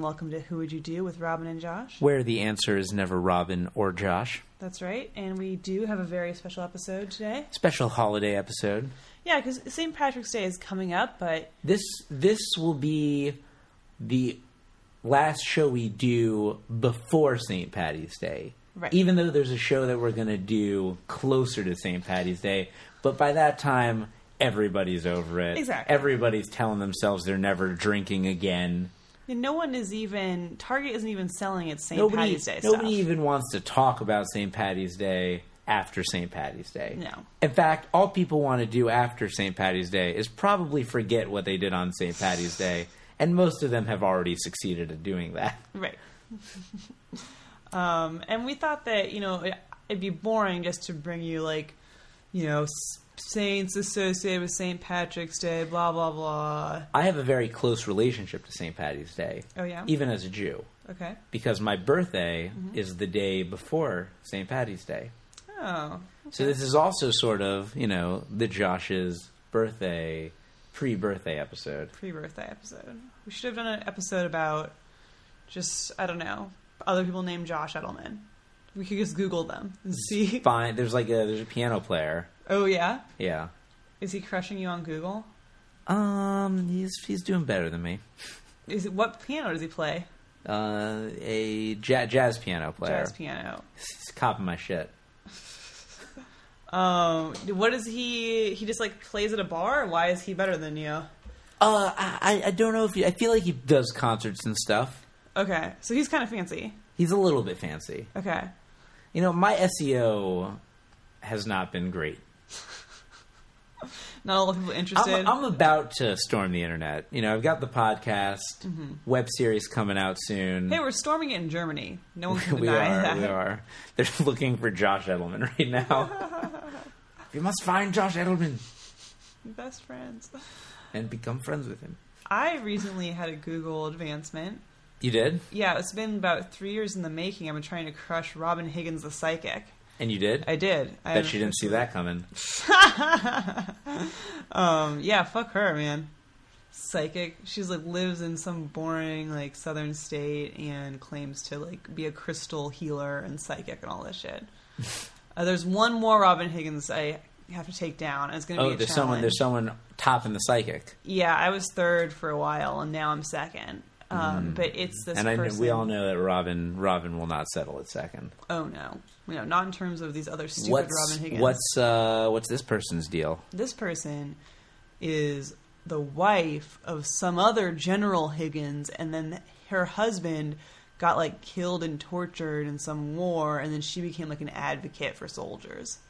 welcome to Who Would You Do with Robin and Josh. Where the answer is never Robin or Josh. That's right, and we do have a very special episode today. Special holiday episode. Yeah, because St. Patrick's Day is coming up, but... This will be the last show we do before St. Patty's Day. Right. Even though there's a show that we're going to do closer to St. Patty's Day, but by that time, everybody's over it. Exactly. Everybody's telling themselves they're never drinking again. And no one is even... Target isn't even selling its St. Patty's Day stuff. Nobody even wants to talk about St. Patty's Day after St. Patty's Day. No. In fact, all people want to do after St. Patty's Day is probably forget what they did on St. Patty's Day, and most of them have already succeeded at doing that. Right. And we thought that, it'd be boring just to bring you, saints associated with St. Patrick's Day, blah, blah, blah. I have a very close relationship to St. Patty's Day. Oh, yeah? Even as a Jew. Okay. Because my birthday is the day before St. Patty's Day. Oh. Okay. So this is also sort of, the Josh's birthday, pre-birthday episode. Pre-birthday episode. We should have done an episode about just, I don't know, other people named Josh Edelman. We could just Google them and see. Fine. There's a piano player. Oh, yeah? Yeah. Is he crushing you on Google? He's doing better than me. What piano does he play? A jazz piano player. Jazz piano. He's copping my shit. What is he just plays at a bar? Why is he better than you? I don't know I feel like he does concerts and stuff. Okay, so he's kind of fancy. He's a little bit fancy. Okay. My SEO has not been great. Not a lot of people interested. I'm about to storm the internet. I've got the podcast, web series coming out soon. Hey, we're storming it in Germany. No one can deny that. We are. They're looking for Josh Edelman right now. You must find Josh Edelman. Best friends. And become friends with him. I recently had a Google advancement. You did? Yeah, it's been about 3 years in the making. I've been trying to crush Robin Higgins the Psychic. And you did? I did. Bet you didn't see that coming. Yeah, fuck her, man. Psychic. She's lives in some boring southern state and claims to be a crystal healer and psychic and all this shit. There's one more Robin Higgins I have to take down, and it's going to be a challenge. There's someone topping the psychic. Yeah, I was third for a while, and now I'm second. But it's this person. And we all know that Robin will not settle at second. Oh, no. Not in terms of these other stupid Robin Higgins. What's this person's deal? This person is the wife of some other General Higgins, and then her husband got killed and tortured in some war, and then she became an advocate for soldiers.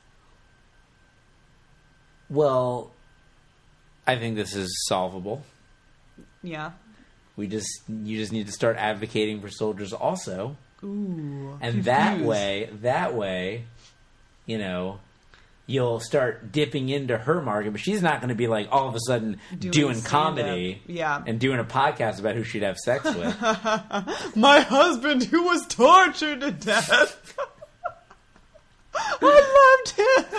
Well, I think this is solvable. Yeah. You just need to start advocating for soldiers also. Ooh. And that way, you'll start dipping into her market, but she's not going to be all of a sudden doing comedy and doing a podcast about who she'd have sex with. My husband who was tortured to death. I loved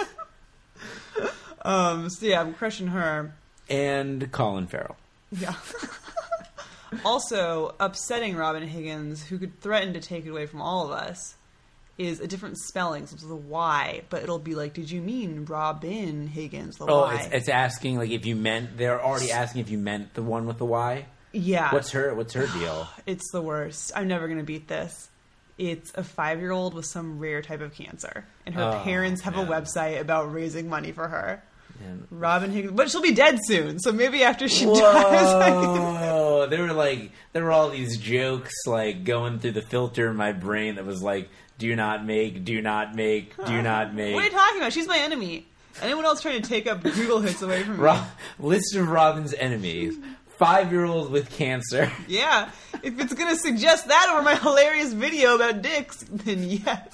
him. So yeah, I'm crushing her. And Colin Farrell. Yeah. Also, upsetting Robin Higgins, who could threaten to take it away from all of us, is a different spelling. So it's a Y, but it'll be did you mean Robin Higgins, the Y? It's asking, if you meant... They're already asking if you meant the one with the Y? Yeah. What's her deal? It's the worst. I'm never going to beat this. It's a 5-year-old with some rare type of cancer. And her parents have a website about raising money for her. Man. Robin Higgins, but she'll be dead soon, so maybe after she dies. Whoa! There were all these jokes going through the filter in my brain that was do not make, do not make, do not make. What are you talking about? She's my enemy. Anyone else trying to take up Google hits away from me? List of Robin's enemies. 5-year-old with cancer. Yeah. If it's going to suggest that over my hilarious video about dicks, then yes.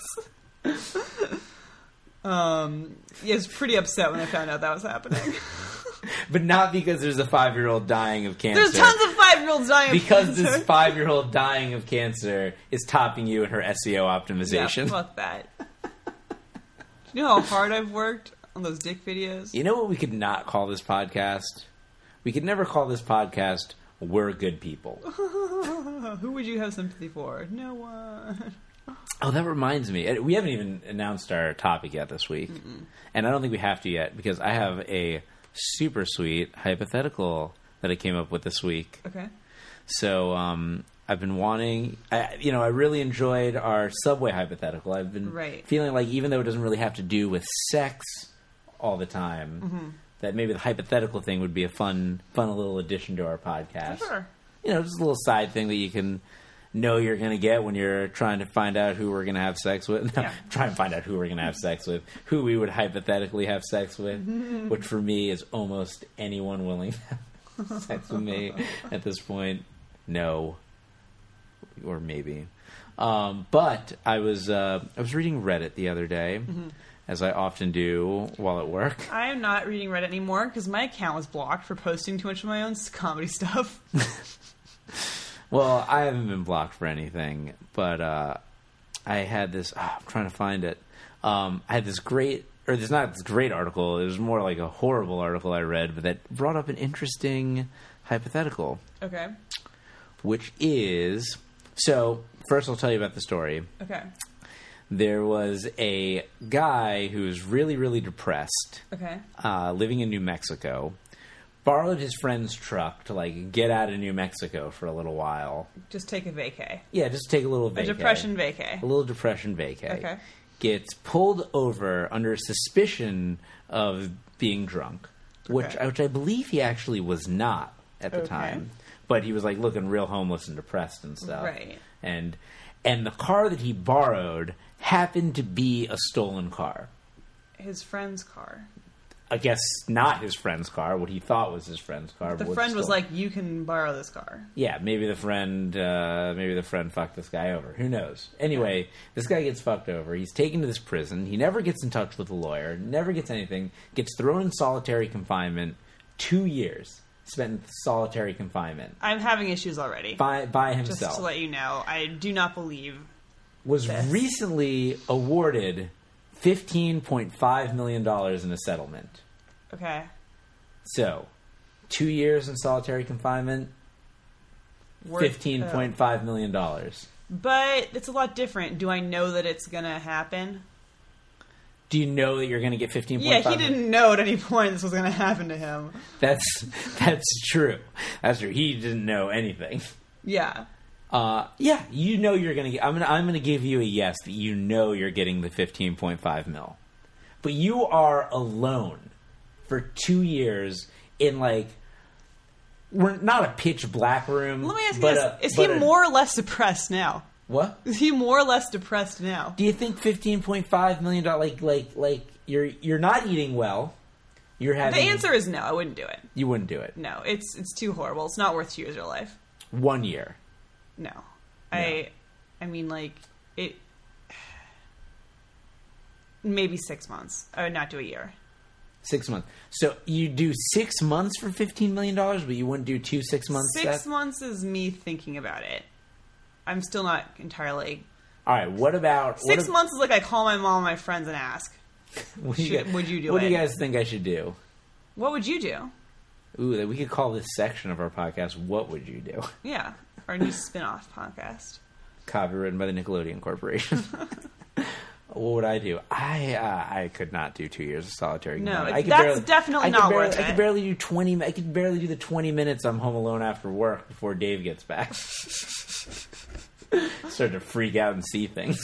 Yeah, I was pretty upset when I found out that was happening. But not because there's a 5-year-old dying of cancer. There's tons of 5-year-olds dying of cancer. Because this 5-year-old dying of cancer is topping you in her SEO optimization. Yeah, fuck that. You know how hard I've worked on those dick videos? You know what we could not call this podcast? We could never call this podcast we're good people. Who would you have sympathy for? No one. Oh, that reminds me. We haven't even announced our topic yet this week. And I don't think we have to yet because I have a super sweet hypothetical that I came up with this week. Okay. So I've been wanting... I really enjoyed our Subway hypothetical. I've been feeling like even though it doesn't really have to do with sex all the time, that maybe the hypothetical thing would be a fun little addition to our podcast. Sure. Just a little side thing that you can... know you're going to get when you're trying to find out who we're going to have sex with. No, try and find out who we're going to have sex with. Who we would hypothetically have sex with. Which for me is almost anyone willing to have sex with me at this point. No. Or maybe. But I was reading Reddit the other day, as I often do while at work. I am not reading Reddit anymore because my account was blocked for posting too much of my own comedy stuff. Well, I haven't been blocked for anything, but I had this... I'm trying to find it. I had this great... Or it's not this great article. It was more like a horrible article I read, but that brought up an interesting hypothetical. Okay. Which is... So, first I'll tell you about the story. Okay. There was a guy who was really, really depressed. Okay. Living in New Mexico. Borrowed his friend's truck to, get out of New Mexico for a little while. Just take a vacay. Yeah, just take a little vacay. A depression vacay. A little depression vacay. Okay. Gets pulled over under suspicion of being drunk, which I believe he actually was not at the time. But he was, looking real homeless and depressed and stuff. Right. And the car that he borrowed happened to be a stolen car. His friend's car. I guess not his friend's car, what he thought was his friend's car. The friend was like, you can borrow this car. Yeah, maybe the friend fucked this guy over. Who knows? Anyway, this guy gets fucked over. He's taken to this prison. He never gets in touch with a lawyer, never gets anything, gets thrown in solitary confinement. 2 years spent in solitary confinement. I'm having issues already. By himself. Just to let you know, I do not believe was recently awarded $15.5 million in a settlement. Okay. So, 2 years in solitary confinement, $15.5 million. But it's a lot different. Do I know that it's going to happen? Do you know that you're going to get 15.5? Yeah, he didn't know at any point this was going to happen to him. That's true. That's true. He didn't know anything. Yeah. Yeah, you know you're going to get... I'm going to give you a yes that you know you're getting the 15.5 mil. But you are alone for 2 years in, we're not a pitch black room. Let me ask you this. Is he more or less depressed now? What? Is he more or less depressed now? Do you think $15.5 million... You're not eating well. You're having... The answer is no. I wouldn't do it. You wouldn't do it? No. It's too horrible. It's not worth 2 years of your life. 1 year. No. No. I mean, it... Maybe 6 months. I would not do a year. 6 months. So you do 6 months for $15 million, but you wouldn't do 6 months? 6 months is me thinking about it. I'm still not entirely... All right, what about... 6 months is I call my mom and my friends and ask, would you do it? What do you guys think I should do? What would you do? Ooh, we could call this section of our podcast, What Would You Do? Yeah, our new spin-off podcast. Copywritten by the Nickelodeon Corporation. What would I do? I could not do 2 years of solitary confinement. No, that's definitely not worth it. I could barely do 20. I could barely do the 20 minutes I'm home alone after work before Dave gets back. Start to freak out and see things.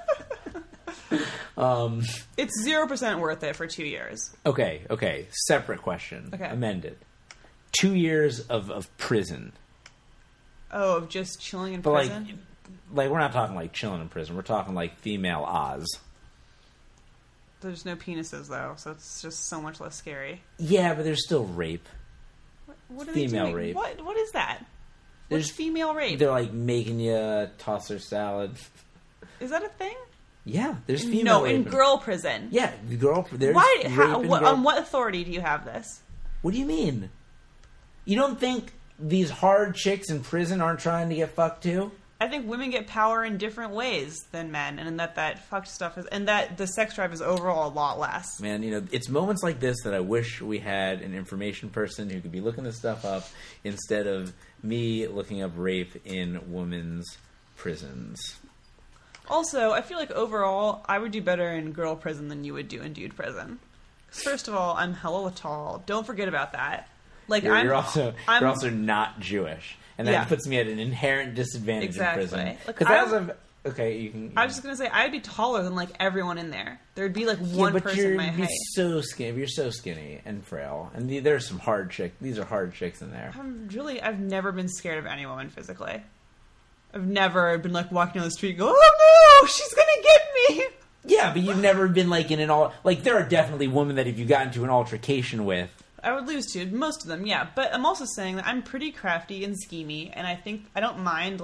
It's 0% worth it for 2 years. Okay. Separate question. Okay. Amended. 2 years of prison. Oh, of just chilling in prison? We're not talking chilling in prison. We're talking female Oz. There's no penises, though, so it's just so much less scary. Yeah, but there's still rape. What are female they doing? rape. What is that? What's female rape? They're making you toss their salad. Is that a thing? Yeah, there's female rape. No, in girl prison. Yeah, there's Why? rape On what authority do you have this? What do you mean? You don't think these hard chicks in prison aren't trying to get fucked too? I think women get power in different ways than men, and that fucked stuff is, and that the sex drive is overall a lot less. Man, it's moments like this that I wish we had an information person who could be looking this stuff up instead of me looking up rape in women's prisons. Also, I feel like overall, I would do better in girl prison than you would do in dude prison. 'Cause first of all, I'm hella tall. Don't forget about that. Like you're also not Jewish. And that Yeah. puts me at an inherent disadvantage Exactly. in prison. Like, Because okay, you can. I was just gonna say I'd be taller than like everyone in there. There'd be like one person my height. So skinny. You're so skinny and frail, and there's some hard chicks. These are hard chicks in there. I've never been scared of any woman physically. I've never been like walking down the street and go, oh no, she's gonna get me. Yeah, but you've never been like in an there are definitely women that if you got into an altercation with, I would lose to most of them, yeah. But I'm also saying that I'm pretty crafty and schemy, and I think I don't mind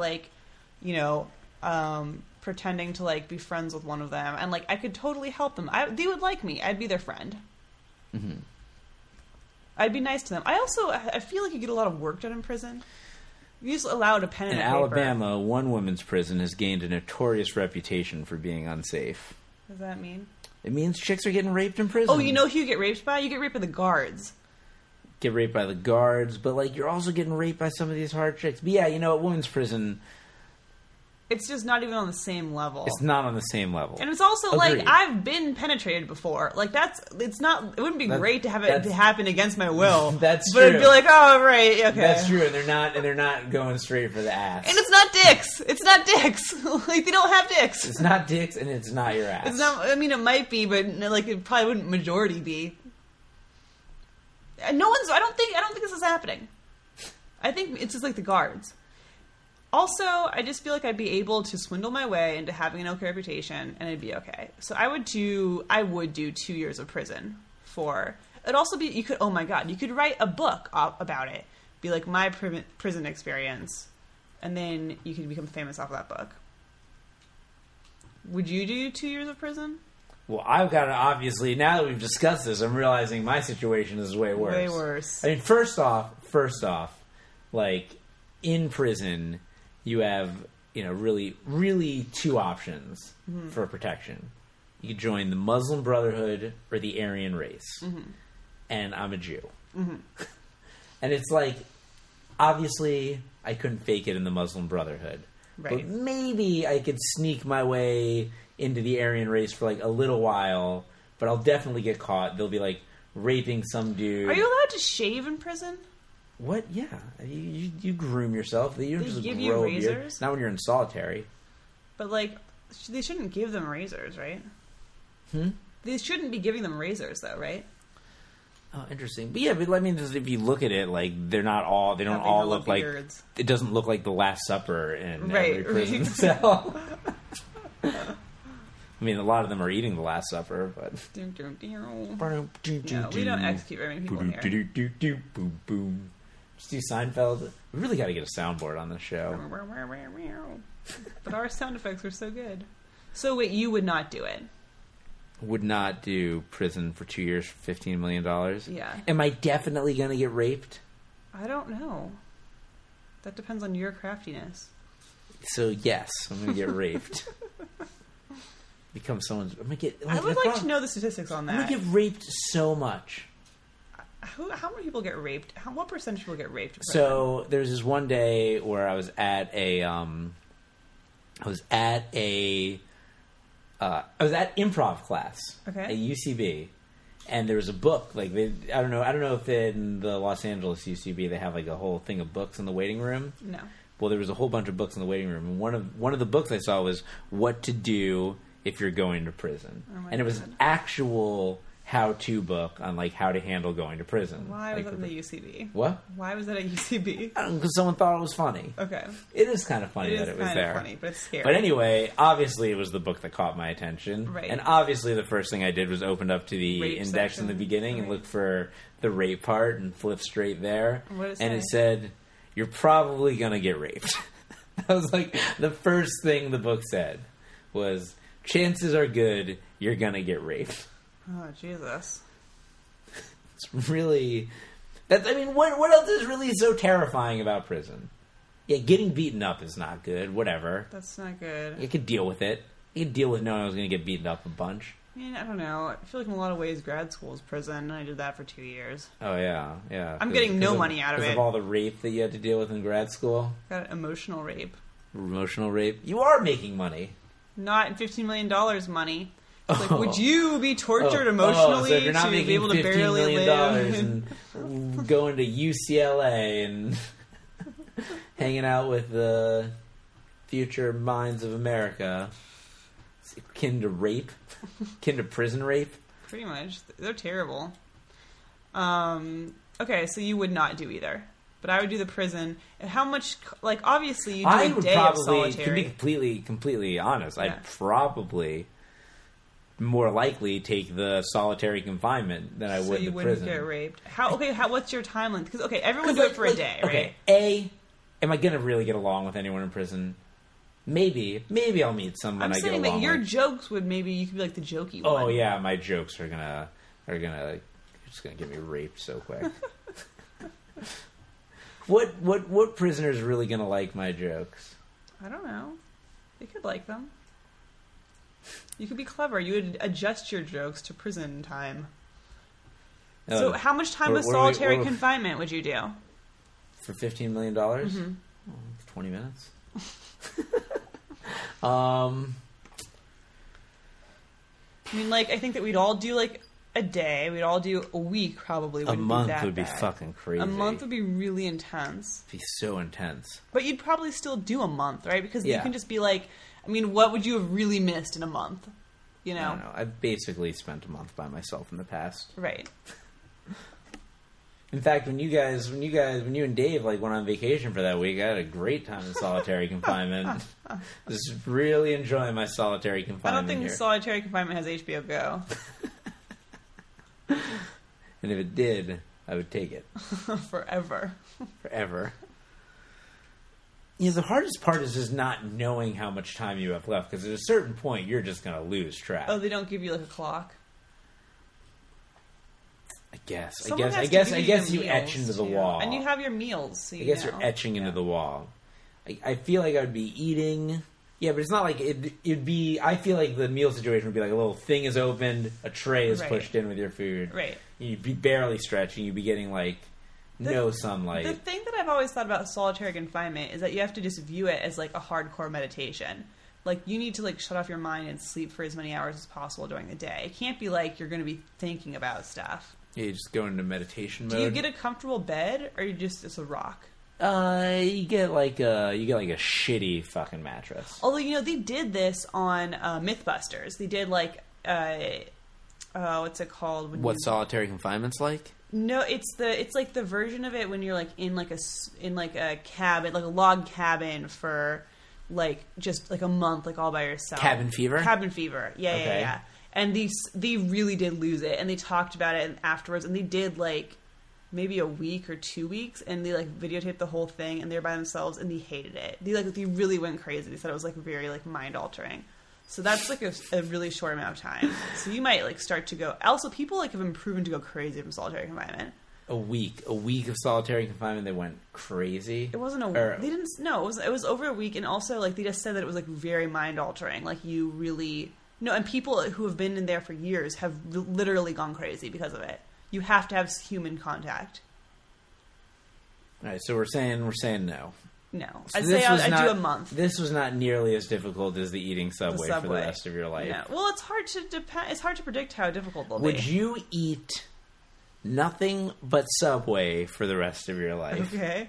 pretending to like be friends with one of them, and like I could totally help them. They would like me. I'd be their friend. Mm-hmm. I'd be nice to them. I feel like you get a lot of work done in prison. You just allowed a pen and in a paper. Alabama, one women's prison has gained a notorious reputation for being unsafe. What does that mean? It means chicks are getting raped in prison. Oh, you know who you get raped by? You get raped by the guards. Get raped by the guards, but like you're also getting raped by some of these hard chicks. But yeah, at women's prison, it's just not even on the same level. It's not on the same level. And it's also Agreed. like I've been penetrated before. Like it wouldn't be great to have it to happen against my will. That's but true. It'd be like, oh right, okay. That's true, and they're not going straight for the ass. And it's not dicks. It's not dicks. Like they don't have dicks. It's not dicks, and it's not your ass. It's not. I mean, it might be, but like it probably wouldn't majority be. I don't think this is happening. I think it's just like the guards. Also, I just feel like I'd be able to swindle my way into having an okay reputation, and it'd be okay. So I would do 2 years of prison for. It'd also be you could write a book about it, be like my prison experience, and then you could become famous off of that book. Would you do 2 years of prison? Well, I've got to obviously, now that we've discussed this, I'm realizing my situation is way worse. Way worse. I mean, first off, like, in prison, you have, really, really two options for protection. You could join the Muslim Brotherhood or the Aryan race. Mm-hmm. And I'm a Jew. Mm-hmm. And it's like, obviously, I couldn't fake it in the Muslim Brotherhood. Right. But maybe I could sneak my way into the Aryan race for like a little while, but I'll definitely get caught. They'll be like raping some dude. Are you allowed to shave in prison? What? Yeah, you groom yourself. You don't just give grow you razors? a beard. Not when you're in solitary. But like, they shouldn't give them razors, right? They shouldn't be giving them razors, though, right? Oh, interesting. But yeah, I mean, just if you look at it, like they don't all look like. It doesn't look like the Last Supper in every prison cell. I mean, a lot of them are eating the Last Supper, but... No, we don't execute very many people here. Just do Seinfeld. We really got to get a soundboard on this show. But our sound effects are so good. So wait, you would not do it? Would not do prison for 2 years for $15 million? Yeah. Am I definitely going to get raped? I don't know. That depends on your craftiness. So yes, I'm going to get raped. Become someone's. I'm gonna get. I would like to know the statistics on that. I'm gonna get raped so much. How many people get raped? What percentage of people get raped? So there's this one day where I was at improv class at UCB, and there was a book. Like I don't know if in the Los Angeles UCB they have like a whole thing of books in the waiting room. No. Well, there was a whole bunch of books in the waiting room, and one of the books I saw was What to Do if You're Going to Prison, and it was an actual how-to book on like how to handle going to prison. Why was it in the UCB? What? Why was it at UCB? Because someone thought it was funny. Okay. It is kind of funny that it was there. It is kind of funny, but it's scary. But anyway, obviously it was the book that caught my attention. Right. And obviously the first thing I did was opened up to the rape index section. in the beginning and looked for the rape part and flipped straight there. What did it and say? it said, "You're probably going to get raped." That was like the first thing the book said was, chances are good you're going to get raped. Oh, Jesus. It's really... what else is really so terrifying about prison? Yeah, getting beaten up is not good. Whatever. That's not good. You could deal with it. You could deal with knowing I was going to get beaten up a bunch. I mean, I don't know. I feel like in a lot of ways, grad school is prison, and I did that for 2 years. Oh, yeah, yeah. I'm getting no money out of it. Because of all the rape that you had to deal with in grad school? Got emotional rape. Emotional rape? You are making money. Not in $15 million money. It's like, would you be tortured emotionally so if you're not to making be able to barely live? and going to UCLA and hanging out with the future minds of America, it's akin to rape, akin to prison rape. Pretty much, they're terrible. Okay, so you would not do either, but I would do the prison. How much? Like, obviously, you do a day of solitary. To be completely honest, Yeah. I'd probably more likely take the solitary confinement than I would the prison. So you wouldn't get raped. What's your time length? Because everyone do it for a day, right? Okay, am I gonna really get along with anyone in prison? Maybe I'll meet someone I'm I get saying along that your with. jokes would maybe you could be like the jokey one. Oh yeah, my jokes are gonna just gonna get me raped so quick. What prisoner's really gonna like my jokes? I don't know. They could like them. You could be clever. You would adjust your jokes to prison time. So how much time of solitary confinement would you do? For $15 million? Mm-hmm. 20 minutes. I mean, like, I think that we'd all do, like, a day. We'd all do a week, probably. A month be that would be bad. fucking crazy. A month would be really intense. It'd be so intense. But you'd probably still do a month, right? Because Yeah. you can just be like, I mean, what would you have really missed in a month? You know? I don't know. I've basically spent a month by myself in the past. Right. In fact, when you and Dave like went on vacation for that week, I had a great time in solitary confinement. Just really enjoying my solitary I confinement. don't think here. solitary confinement has HBO Go. And if it did, I would take it. Forever. Forever. The hardest part is just not knowing how much time you have left, because at a certain point, you're just going to lose track. Oh, they don't give you like a clock? I guess you etch into the wall. And you have your meals, so I guess you're etching into the wall. I feel like I would be eating. Yeah, but it's not like it'd be. I feel like the meal situation would be like a little thing is opened, a tray is pushed in with your food. Right. You'd be barely stretching. You'd be getting like no sunlight. The thing that I've always thought about solitary confinement is that you have to just view it as like a hardcore meditation. Like, you need to like shut off your mind and sleep for as many hours as possible during the day. It can't be like you're going to be thinking about stuff. Yeah, you just go into meditation mode. Do you get a comfortable bed, or you just it's a rock? You get like a shitty fucking mattress. Although they did this on MythBusters. They did like what's it called? Solitary confinement's like? No, it's like the version of it when you're like in a cabin, like a log cabin for like just like a month, like all by yourself. Cabin fever. Yeah. And they really did lose it, and they talked about it afterwards, and they did like maybe a week or 2 weeks, and they like videotaped the whole thing, and they were by themselves, and they hated it. They really went crazy. They said it was like very like mind altering. So that's like a really short amount of time. So you might like start to go. Also, people like have been proven to go crazy from solitary confinement. A week of solitary confinement, they went crazy. It wasn't a week. They didn't. No, it was over a week, and also like they just said that it was like very mind altering. Like you really. No, and people who have been in there for years have literally gone crazy because of it. You have to have human contact. All right, so we're saying no. No, So I'd say I'd do a month. This was not nearly as difficult as the eating Subway for the rest of your life. No. Well, it's hard to It's hard to predict how difficult they'll be. Would you eat nothing but Subway for the rest of your life? Okay.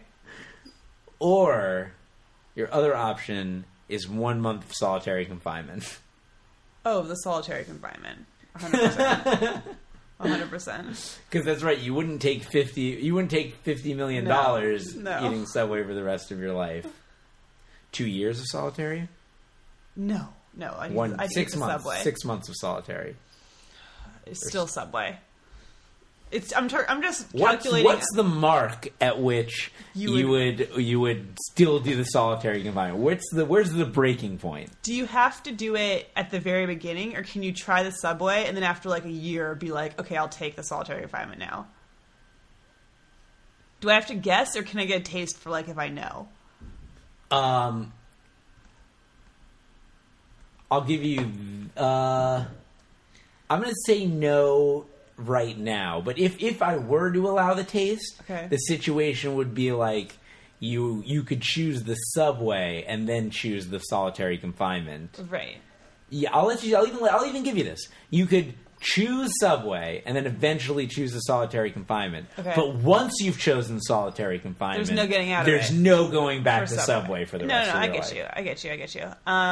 Or your other option is 1 month of solitary confinement. Oh, the solitary confinement. 100%. 100%. Because that's right. You wouldn't take $50 million eating Subway for the rest of your life. 2 years of solitary? No. I'd 6 months. Subway. 6 months of solitary. It's still Subway. I'm just calculating. What's the mark at which you would still do the solitary confinement? Where's the breaking point? Do you have to do it at the very beginning, or can you try the Subway and then after like a year be like, okay, I'll take the solitary confinement now? Do I have to guess, or can I get a taste for like if I know? I'll give you... I'm going to say no right now. But if I were to allow the taste, the situation would be like you could choose the subway and then choose the solitary confinement. Right. Yeah, I'll even give you this. You could choose Subway and then eventually choose the solitary confinement. Okay. But once you've chosen solitary confinement, there's no getting out of it. There's no going back to Subway for the rest of your life. No, I get you.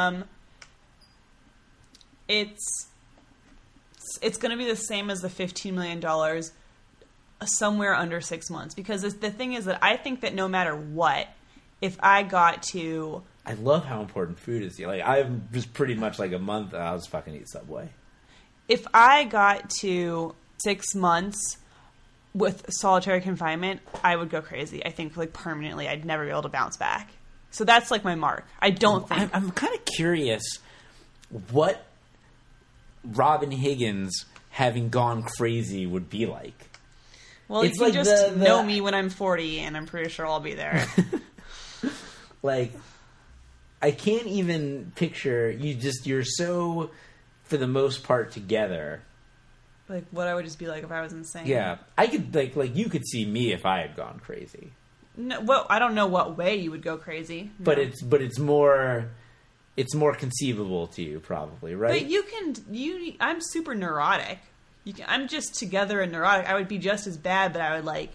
It's going to be the same as the $15 million somewhere under 6 months. Because the thing is that I think that no matter what, if I got to... I love how important food is. Like, I'm just pretty much like a month, I'll just fucking eat Subway. If I got to 6 months with solitary confinement, I would go crazy. I think, like, permanently, I'd never be able to bounce back. So that's, like, my mark. I don't think... I'm kind of curious what Robin Higgins having gone crazy would be like. Well, it's you like just know me when I'm 40, and I'm pretty sure I'll be there. Like, I can't even picture... You're so... for the most part, together. Like, what I would just be like if I was insane. Yeah. I could, like you could see me if I had gone crazy. No, well, I don't know what way you would go crazy. No. But it's more conceivable to you, probably, right? But I'm super neurotic. I'm just together and neurotic. I would be just as bad, but I would, like,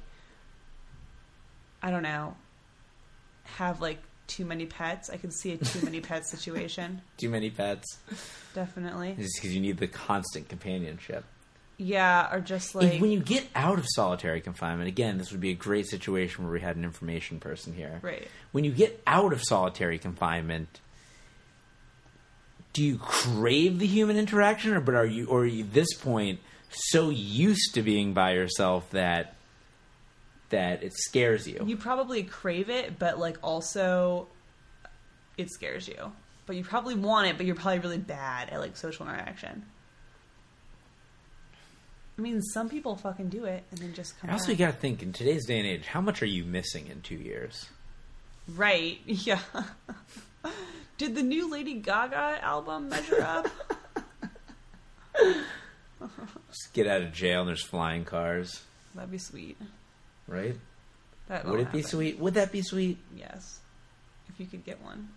I don't know, have, like, too many pets. I could see a too many pets situation. Too many pets. Definitely. Just because you need the constant companionship. Yeah, or just like... When you get out of solitary confinement, again, this would be a great situation where we had an information person here. Right. When you get out of solitary confinement, do you crave the human interaction, or are you at this point so used to being by yourself that it scares you? You probably crave it, but, like, also it scares you. But you probably want it, but you're probably really bad at, like, social interaction. I mean, some people fucking do it and then just come Also, you gotta think, in today's day and age, how much are you missing in 2 years? Right, yeah. Did the new Lady Gaga album measure up? Just get out of jail and there's flying cars. That'd be sweet. Right? Would it be sweet? Would that be sweet? Yes. If you could get one.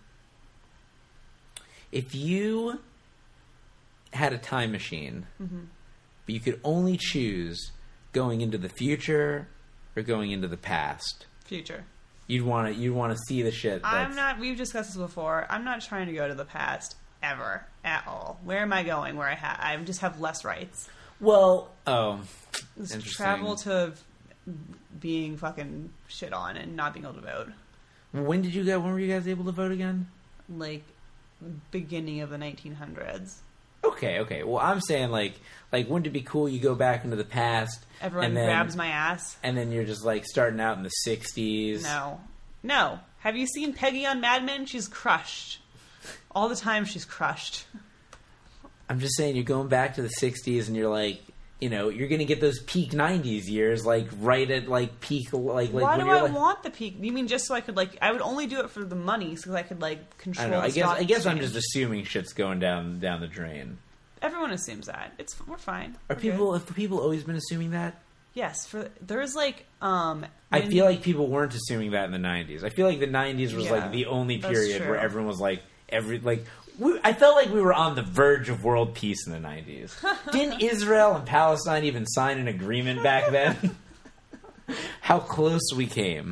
If you had a time machine, but you could only choose going into the future or going into the past. Future. You'd want to see the shit. We've discussed this before. I'm not trying to go to the past ever at all. Where am I going? Where I just have less rights. Well, just travel to being fucking shit on and not being able to vote. When were you guys able to vote again? Like, beginning of the 1900s. Okay. Well, I'm saying, like, wouldn't it be cool you go back into the past? Everyone grabs my ass. And then you're just, like, starting out in the 60s. No. Have you seen Peggy on Mad Men? She's crushed. All the time she's crushed. I'm just saying, you're going back to the 60s and you're like, you know, you're going to get those peak 90s years, like, right at, like, peak, like... Why do I want the peak? You mean just so I could, like... I would only do it for the money, so I could, like, control the I guess I'm just assuming shit's going down the drain. Everyone assumes that. We're fine. Have people always been assuming that? Yes. There's, like, I feel like people weren't assuming that in the 90s. I feel like the 90s was, like, the only period where everyone was, like... I felt like we were on the verge of world peace in the 90s. Didn't Israel and Palestine even sign an agreement back then? How close we came.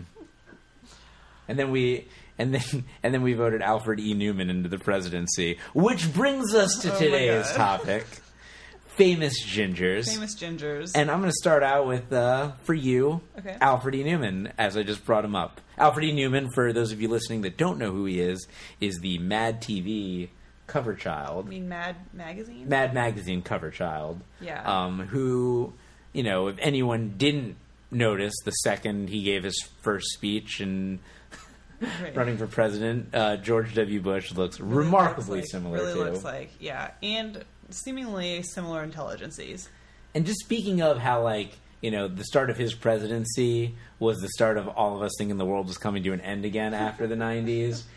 And then we voted Alfred E. Newman into the presidency, which brings us to today's topic. Famous gingers. Famous gingers. And I'm going to start out with, for you, Alfred E. Newman, as I just brought him up. Alfred E. Newman, for those of you listening that don't know who he is the Mad TV cover child. You mean Mad Magazine? Mad Magazine cover child. Yeah. Who, you know, if anyone didn't notice the second he gave his first speech and... running for president, George W. Bush looks remarkably similar to. Looks like, yeah. And seemingly similar intelligences. And just speaking of how, like, you know, the start of his presidency was the start of all of us thinking the world was coming to an end again after the 90s.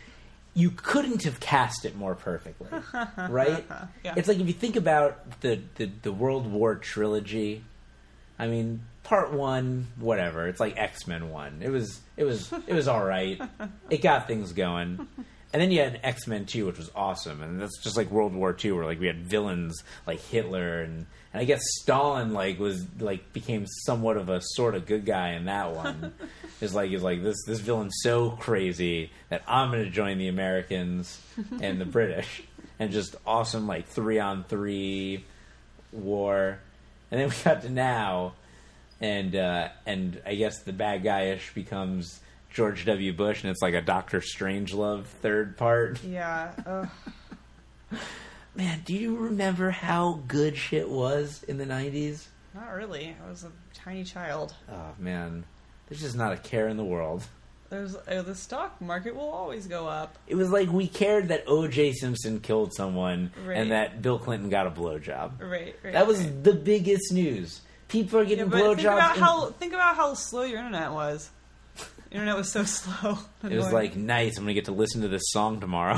you couldn't have cast it more perfectly, right? Yeah. It's like if you think about the World War trilogy. I mean, part 1, whatever. It's like X-Men 1. It was all right. It got things going. And then you had X-Men 2, which was awesome. And that's just like World War II, where like we had villains like Hitler and I guess Stalin became somewhat of a sort of good guy in that one. It's like this villain's so crazy that I'm going to join the Americans and the British, and just awesome like 3-on-3 war. And then we got to now, and I guess the bad guy-ish becomes George W. Bush, and it's like a Doctor Strangelove third part. Yeah. Man, do you remember how good shit was in the 90s? Not really. I was a tiny child. Oh, man. There's just not a care in the world. The stock market will always go up. It was like we cared that O.J. Simpson killed someone Right. and that Bill Clinton got a blowjob. Right. That was the biggest news. People are getting blowjobs. Think about how slow your internet was. Internet was so slow. It was like, nice, I'm going to get to listen to this song tomorrow.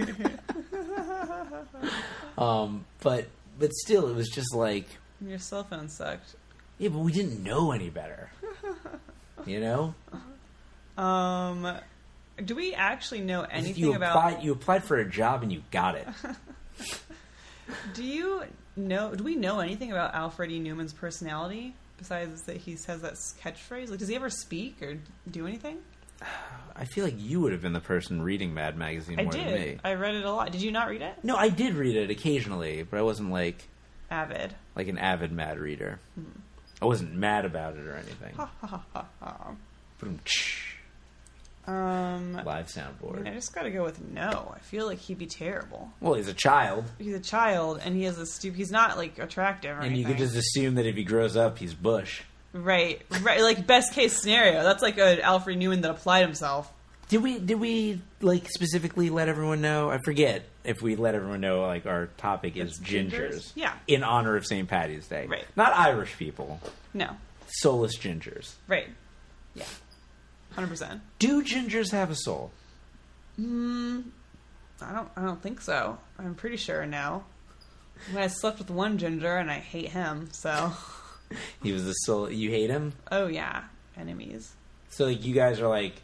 But still, it was just like... Your cell phone sucked. Yeah, but we didn't know any better. You know? Do we actually know anything about... You applied for a job and you got it. Do we know anything about Alfred E. Newman's personality? Besides that he says that catchphrase? Like, does he ever speak or do anything? I feel like you would have been the person reading Mad Magazine more than me. I read it a lot. Did you not read it? No, I did read it occasionally, but I wasn't like an avid Mad reader. I wasn't mad about it or anything. Live soundboard. I just gotta go with no. I feel like he'd be terrible. Well, he's a child. He's a child, and he has he's not, like, attractive or anything. And you could just assume that if he grows up, he's Bush. Right. Like, best case scenario. That's like an Alfred Newman that applied himself. Did we like specifically let everyone know? I forget if we let everyone know like our topic is gingers. Yeah. In honor of St. Patty's Day. Right. Not Irish people. No. Soulless gingers. Right. Yeah. 100%. Do gingers have a soul? I don't think so. I'm pretty sure no. I slept with one ginger and I hate him, so. He was the soul. You hate him? Oh yeah, enemies. So like you guys are like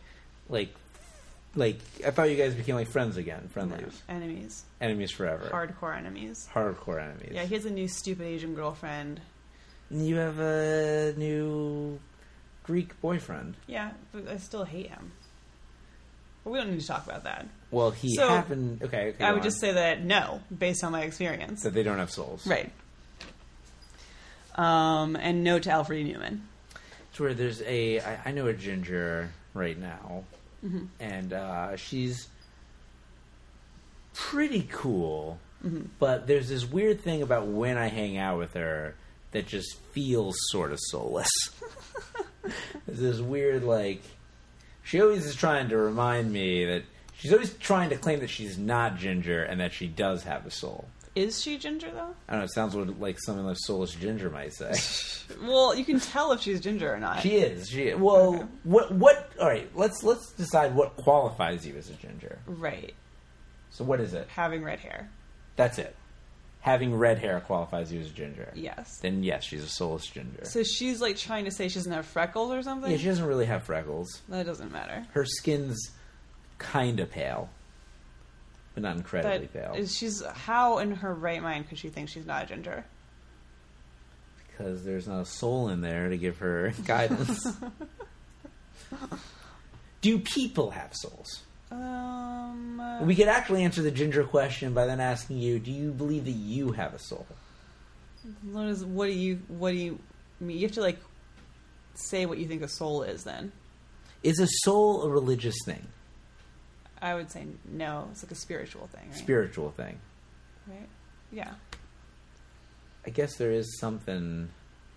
I thought you guys became like friends again, friendlies. No, enemies. Enemies forever. Hardcore enemies. Hardcore enemies. Yeah, he has a new stupid Asian girlfriend. You have a new Greek boyfriend. Yeah, but I still hate him. But we don't need to talk about that. Well, happened... Okay, I would just say that no, based on my experience. That they don't have souls. Right. And no to Alfred E. Newman. It's where there's I know a ginger right now, and she's pretty cool, but there's this weird thing about when I hang out with her that just feels sort of soulless. There's this weird, like... She always is trying to remind me that... She's always trying to claim that she's not ginger and that she does have a soul. Is she ginger, though? I don't know, it sounds like something like Soulless Ginger might say. Well, you can tell if she's ginger or not. She is. Well, okay. What... All right, let's decide what qualifies you as a ginger. Right. So what is it? Having red hair. That's it. Having red hair qualifies you as a ginger. Yes. Then yes, she's a soulless ginger. So she's like trying to say she doesn't have freckles or something? Yeah, she doesn't really have freckles. That doesn't matter. Her skin's kind of pale. But not incredibly pale. How in her right mind could she think she's not a ginger? Because there's not a soul in there to give her guidance. Do people have souls? We could actually answer the ginger question by then asking you, do you believe that you have a soul? What do you mean? You have to, like, say what you think a soul is, then. Is a soul a religious thing? I would say no. It's like a spiritual thing, right? Spiritual thing. Right? Yeah. I guess there is something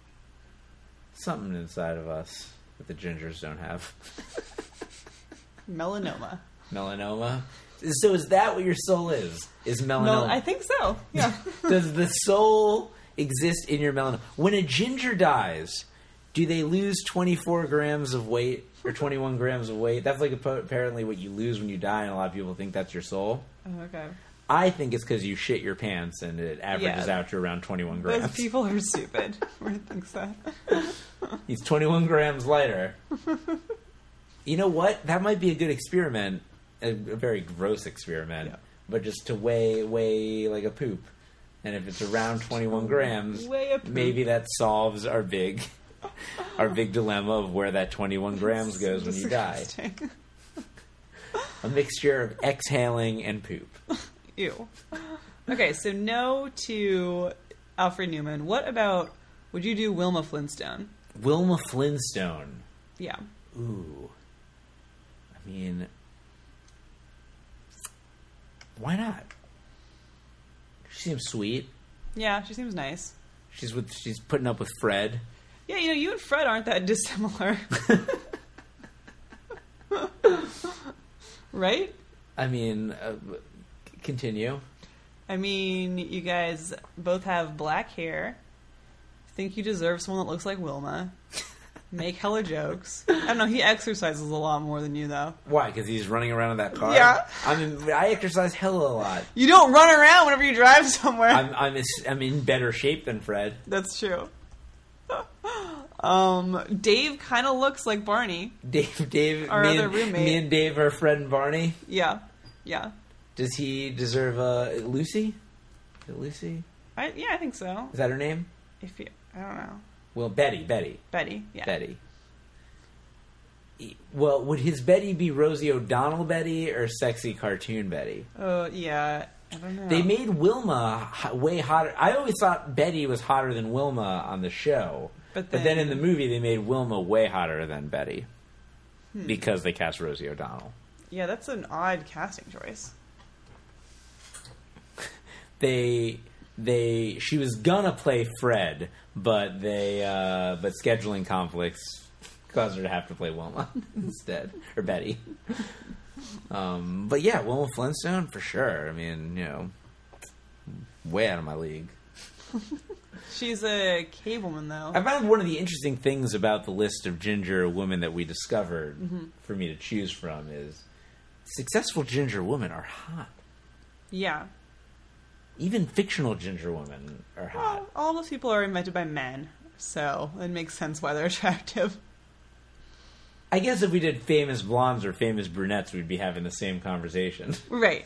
inside of us that the gingers don't have. Melanoma. Melanoma? So is that what your soul is? Is melanoma? No, I think so. Yeah. Does the soul exist in your melanoma? When a ginger dies, Do they lose 24 grams of weight or 21 grams of weight? That's like apparently what you lose when you die, and a lot of people think that's your soul. Oh, okay. I think it's because you shit your pants and it averages out to around 21 grams. Those people are stupid. Who thinks that? He's 21 grams lighter. You know what? That might be a good experiment. A very gross experiment. But just to weigh like a poop. And if it's around 21 grams, maybe that solves our big dilemma of where that 21 grams goes when you die. A mixture of exhaling and poop. Ew. Okay, so no to Alfred Newman. What about, would you do Wilma Flintstone? Wilma Flintstone. Yeah. Ooh. I mean, why not? She seems sweet. Yeah, she seems nice. She's putting up with Fred. Yeah, you and Fred aren't that dissimilar. Right? I mean, continue. I mean, you guys both have black hair. Think you deserve someone that looks like Wilma. Make hella jokes. I don't know, he exercises a lot more than you, though. Why? Because he's running around in that car? Yeah. I mean, I exercise hella a lot. You don't run around whenever you drive somewhere. I'm in better shape than Fred. That's true. Dave kind of looks like Barney. Dave, our other roommate. Me and Dave are Fred and Barney? Yeah. Does he deserve Lucy? Is it Lucy? Yeah, I think so. Is that her name? I don't know. Well, Betty, yeah. Betty. Well, would his Betty be Rosie O'Donnell Betty or sexy cartoon Betty? Oh, yeah. I don't know. They made Wilma way hotter. I always thought Betty was hotter than Wilma on the show. But then in the movie, they made Wilma way hotter than Betty. Because they cast Rosie O'Donnell. Yeah, that's an odd casting choice. She was gonna play Fred, but scheduling conflicts caused her to have to play Wilma instead, or Betty. But yeah, Wilma Flintstone for sure. I mean, way out of my league. She's a cableman, though. I found one of the interesting things about the list of ginger women that we discovered for me to choose from is successful ginger women are hot. Yeah. Even fictional ginger women are hot. Well, all those people are invented by men, so it makes sense why they're attractive. I guess if we did famous blondes or famous brunettes, we'd be having the same conversation. Right.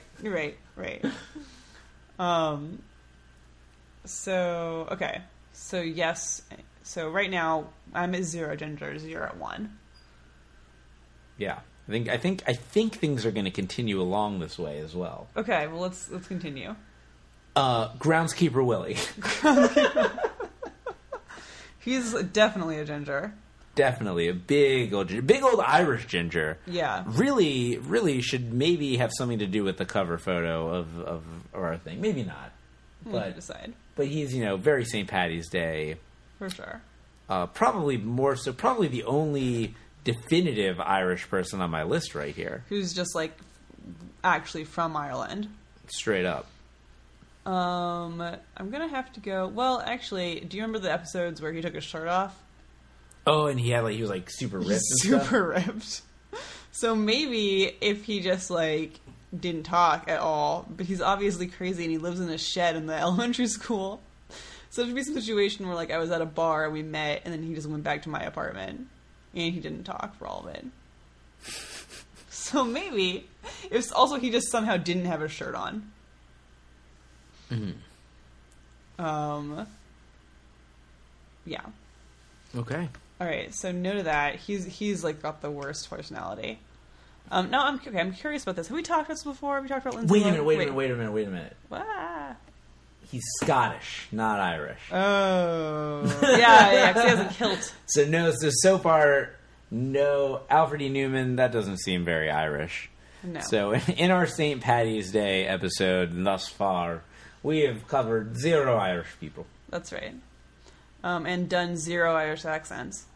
So, okay. So, yes. So, right now, I'm at 0 gingers, you're at 1. Yeah. I think things are going to continue along this way as well. Okay, well, let's continue. Groundskeeper Willie. He's definitely a ginger. Definitely a big old Irish ginger. Yeah. Really should maybe have something to do with the cover photo of our thing. Maybe not. But decide. But he's, very St. Paddy's Day. For sure. Probably more so. Probably the only definitive Irish person on my list right here. Who's just actually from Ireland. Straight up. I'm gonna have to go. Well, actually, do you remember the episodes where he took his shirt off? Oh, and he was super ripped. Super ripped. So maybe if he just didn't talk at all, but he's obviously crazy and he lives in a shed in the elementary school. So there'd be some situation where I was at a bar and we met, and then he just went back to my apartment and he didn't talk for all of it. So maybe if also he just somehow didn't have a shirt on. Yeah. Okay. All right. So no to that. He's got the worst personality. No, I'm curious about this. Have we talked about this before? Have we talked about Lindsay? Wait a minute. What? He's Scottish, not Irish. Oh. Yeah, 'cause he has a kilt. So far, no, Alfred E. Newman, that doesn't seem very Irish. No. So in our St. Paddy's Day episode thus far, we have covered 0 Irish people. That's right. And done 0 Irish accents.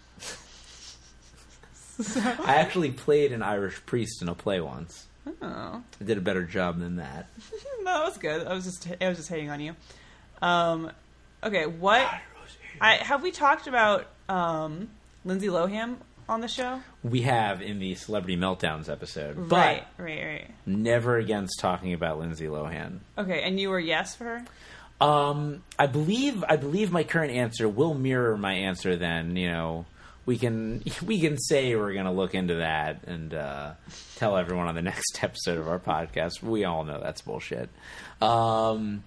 I actually played an Irish priest in a play once. Oh. I did a better job than that. No, that was good. I was just hating on you. Okay, what... have we talked about Lindsay Lohan on the show? We have in the Celebrity Meltdowns episode. Right. Never against talking about Lindsay Lohan. Okay, and you were yes for her? I believe my current answer will mirror my answer then, we can say we're going to look into that and tell everyone on the next episode of our podcast. We all know that's bullshit. I'm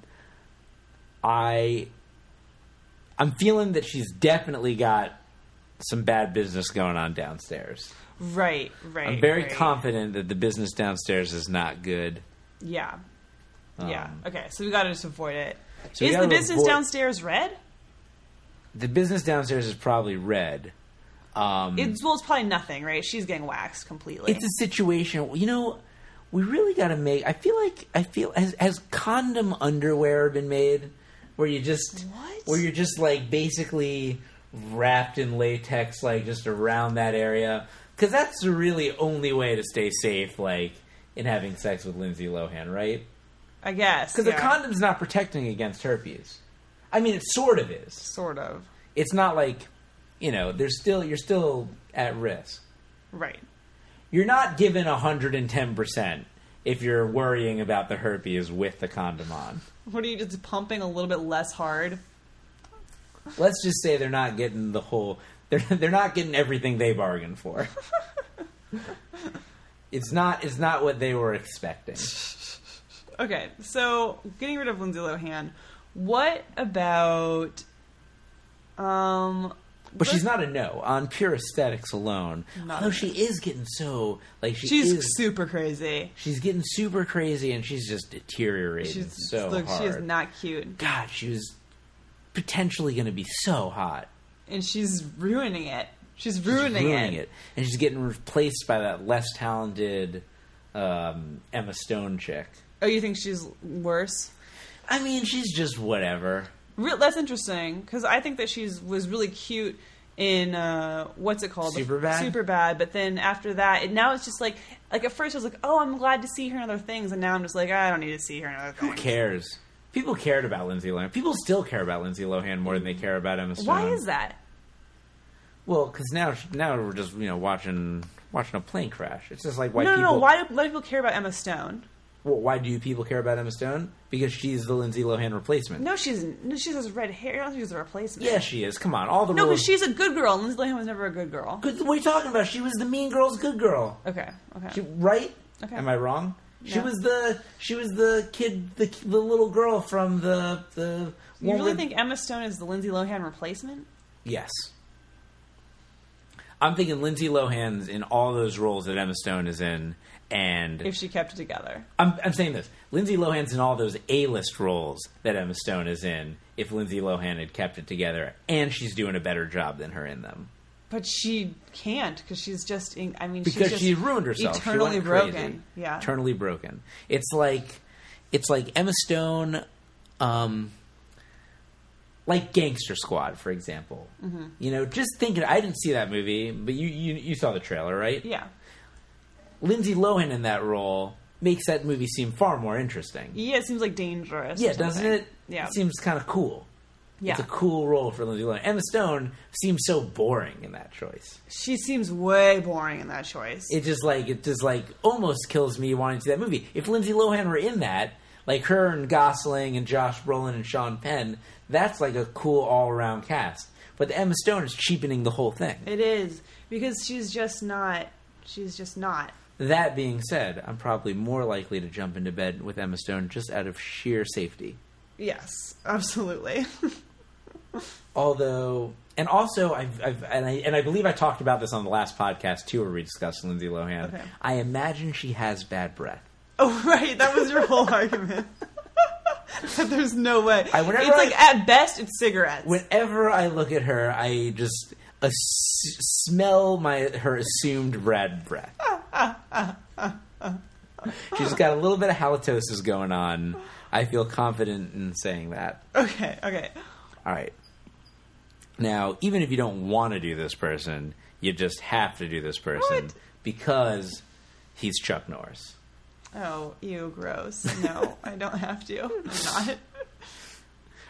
feeling that she's definitely got some bad business going on downstairs. Right. I'm very confident that the business downstairs is not good. Yeah. Okay, so we got to just avoid it. So is the business downstairs red? The business downstairs is probably red. It's probably nothing, right? She's getting waxed completely. It's a situation, we really got to make. I feel has condom underwear been made where you're just like basically wrapped in latex, like just around that area, because that's the really only way to stay safe, like in having sex with Lindsay Lohan, right? I guess because the condom's not protecting against herpes. I mean, it sort of is. Sort of. It's not like you're still at risk. Right. You're not given 110% if you're worrying about the herpes with the condom on. What are you just pumping a little bit less hard? Let's just say they're not getting the whole. They're not getting everything they bargained for. It's not what they were expecting. Okay, so getting rid of Lindsay Lohan. What about? But she's not a no on pure aesthetics alone. Although she is getting so she's super crazy. She's getting super crazy, and she's just deteriorating hard. She is not cute. God, she was potentially going to be so hot, and she's ruining it. She's ruining it, and she's getting replaced by that less talented Emma Stone chick. Oh, you think she's worse? I mean, she's just whatever. That's interesting, because I think that was really cute in, what's it called? Superbad, but then after that, now it's just like at first I was like, oh, I'm glad to see her in other things, and now I'm just like, I don't need to see her in other things. Who cares? People cared about Lindsay Lohan. People still care about Lindsay Lohan more than they care about Emma Stone. Why is that? Well, because now we're just, watching a plane crash. It's just like why why do people care about Emma Stone? Well, why do people care about Emma Stone? Because she's the Lindsay Lohan replacement. No, she has red hair. I don't think she's a replacement. Yeah, she is. Come on, No, but she's a good girl. Lindsay Lohan was never a good girl. What are you talking about? She was the mean girl's good girl. Okay. Right? Okay. Am I wrong? No. She was the kid, the little girl from the. You really think Emma Stone is the Lindsay Lohan replacement? Yes. I'm thinking Lindsay Lohan's in all those roles that Emma Stone is in, and if she kept it together. I'm saying this. Lindsay Lohan's in all those A-list roles that Emma Stone is in, if Lindsay Lohan had kept it together, and she's doing a better job than her in them. But she can't, because she's just... because she ruined herself. Eternally broken. Crazy. Yeah. Eternally broken. It's like Emma Stone... like Gangster Squad, for example. Mm-hmm. Just thinking... I didn't see that movie, but you saw the trailer, right? Yeah. Lindsay Lohan in that role makes that movie seem far more interesting. Yeah, it seems like dangerous. Yeah, doesn't it? Yeah. It seems kind of cool. Yeah. It's a cool role for Lindsay Lohan. Emma Stone seems so boring in that choice. She seems way boring in that choice. It just almost kills me wanting to see that movie. If Lindsay Lohan were in that, like her and Gosling and Josh Brolin and Sean Penn, that's like a cool all-around cast. But Emma Stone is cheapening the whole thing. It is, because she's just not. That being said, I'm probably more likely to jump into bed with Emma Stone just out of sheer safety. Yes, absolutely. Although, and also, I believe I talked about this on the last podcast too, where we discussed Lindsay Lohan. Okay. I imagine she has bad breath. Oh, right, that was your whole argument. There's no way. At best, it's cigarettes. Whenever I look at her, I just smell her assumed red breath. She's got a little bit of halitosis going on. I feel confident in saying that. Okay. All right. Now, even if you don't want to do this person, you just have to do this person because he's Chuck Norris. Oh, ew, gross. No, I don't have to. I'm not.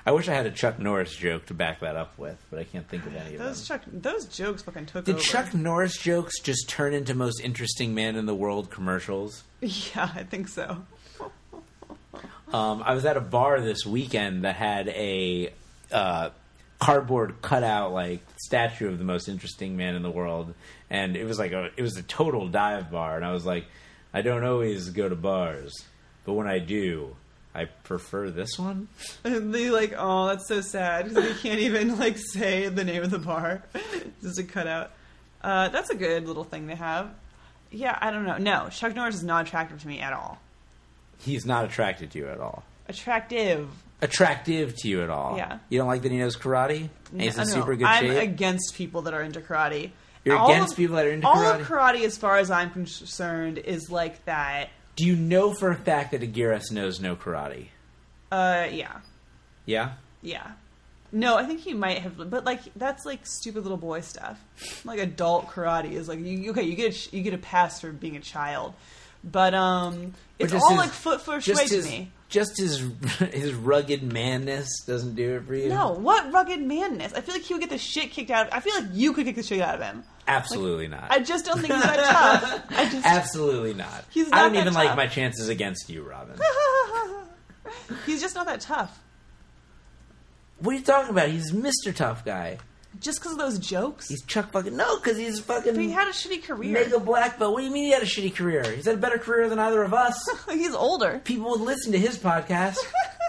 I wish I had a Chuck Norris joke to back that up with, but I can't think of any of them. Those jokes fucking took Did over. Chuck Norris jokes just turn into most interesting man in the world commercials? Yeah, I think so. I was at a bar this weekend that had a cardboard cutout like statue of the most interesting man in the world, and it was a total dive bar, and I was like, I don't always go to bars, but when I do, I prefer this one. And they like, oh, that's so sad because they can't even like say the name of the bar. Just a cutout. That's a good little thing to have. Yeah, I don't know. No, Chuck Norris is not attractive to me at all. He's not attracted to you at all. Attractive to you at all. Yeah. You don't like that he knows karate? And he's in super good I'm shape? against people that are into karate. You're against people that are into karate? All of karate, as far as I'm concerned, is like that. Do you know for a fact that Aguirre knows no karate? Yeah. Yeah? Yeah. No, I think he might have, but like that's like stupid little boy stuff. Like adult karate is like you get a pass for being a child, but it's all like foot feng shui to me. Just his rugged manness doesn't do it for you. No, what rugged manness? I feel like he would get the shit kicked out. I feel like you could kick the shit out of him. Absolutely not. I just don't think he's that tough. Absolutely not. He's not I don't that even tough. like my chances against you, Robin. He's just not that tough. What are you talking about? He's Mr. Tough Guy. Just because of those jokes? He's Chuck fucking... No, because he's fucking... But he had a shitty career. Mega black belt. What do you mean he had a shitty career? He's had a better career than either of us. He's older. People would listen to his podcast.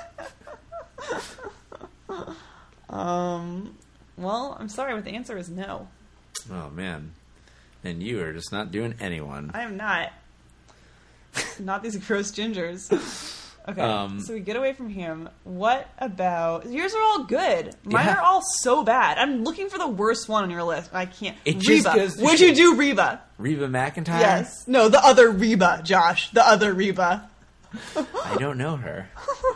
Well, I'm sorry, but the answer is no. Oh, man. And you are just not doing anyone. I am not. Not these gross gingers. Okay, so we get away from him. What about... Yours are all good. Mine are all so bad. I'm looking for the worst one on your list. I can't... Reba. Would you do Reba? Reba McEntire? Yes. No, the other Reba, Josh. The other Reba. I don't know her.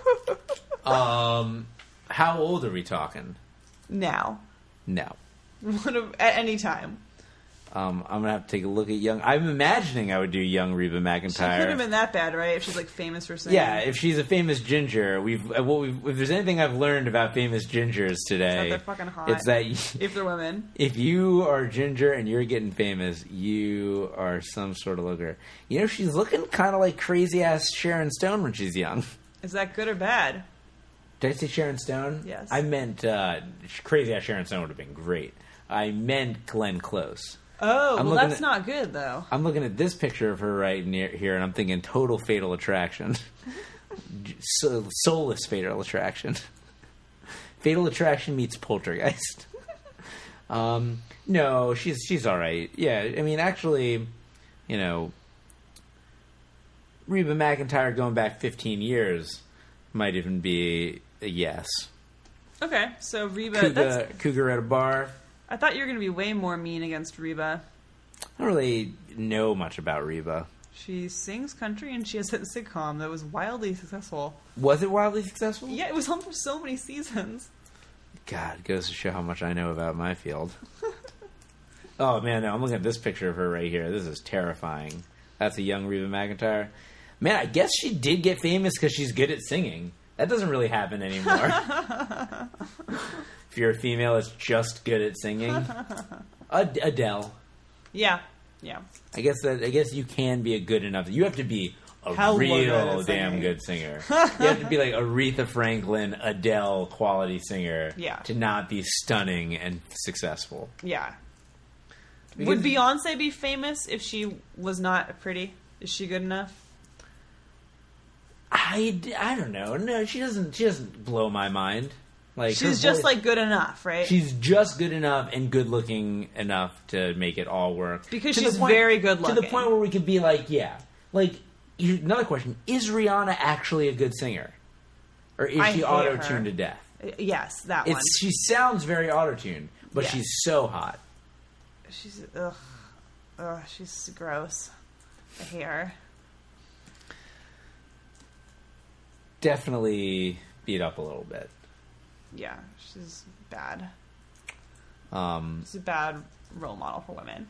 How old are we talking? Now. No. At any time. I'm going to have to take a look at young... I'm imagining I would do young Reba McEntire. She couldn't have been that bad, right? If she's, like, famous for singing. Yeah, if she's a famous ginger, if there's anything I've learned about famous gingers today... It's that they're fucking hot. It's that... If they're women. If you are ginger and you're getting famous, you are some sort of looker. You know, she's looking kind of like crazy-ass Sharon Stone when she's young. Is that good or bad? Did I say Sharon Stone? Yes. I meant... crazy-ass Sharon Stone would have been great. I meant Glenn Close. Oh, well, that's not good, though. I'm looking at this picture of her right near here, and I'm thinking total Fatal Attraction. Soulless Fatal Attraction. Fatal Attraction meets Poltergeist. No, she's all right. Yeah, I mean, actually, you know, Reba McEntire going back 15 years might even be a yes. Okay, so Reba... Cougar at a bar. I thought you were going to be way more mean against Reba. I don't really know much about Reba. She sings country and she has a sitcom that was wildly successful. Was it wildly successful? Yeah, it was on for so many seasons. God, it goes to show how much I know about my field. Oh, man, no, I'm looking at this picture of her right here. This is terrifying. That's a young Reba McEntire. Man, I guess she did get famous because she's good at singing. That doesn't really happen anymore. If you're a female that's just good at singing. Adele. Yeah. I guess you can be a good enough. You have to be a real damn good singer. You have to be like Aretha Franklin, Adele quality singer to not be stunning and successul. Yeah. Would Beyonce be famous if she was not pretty? Is she good enough? I don't know. No, she doesn't blow my mind. Like she's just like good enough, right? She's just good enough and good looking enough to make it all work. Because she's very good looking. To the point where we could be like, yeah. Like, another question. Is Rihanna actually a good singer? Or is she auto-tuned to death? Yes, that one. She sounds very auto-tuned, but she's so hot. She's, she's gross. I hate her. Definitely beat up a little bit. Yeah, she's bad. She's a bad role model for women.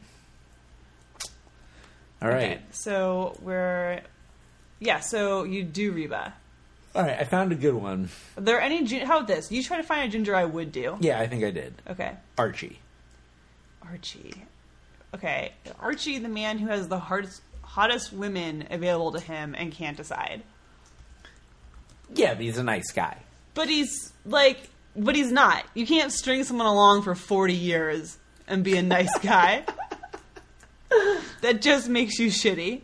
All right. Okay, so so you do Reba. All right, I found a good one. Are there any... How about this? You try to find a ginger I would do. Yeah, I think I did. Okay. Archie. Okay. Archie, the man who has the hottest women available to him and can't decide. Yeah, but he's a nice guy. But he's not. You can't string someone along for 40 years and be a nice guy. That just makes you shitty.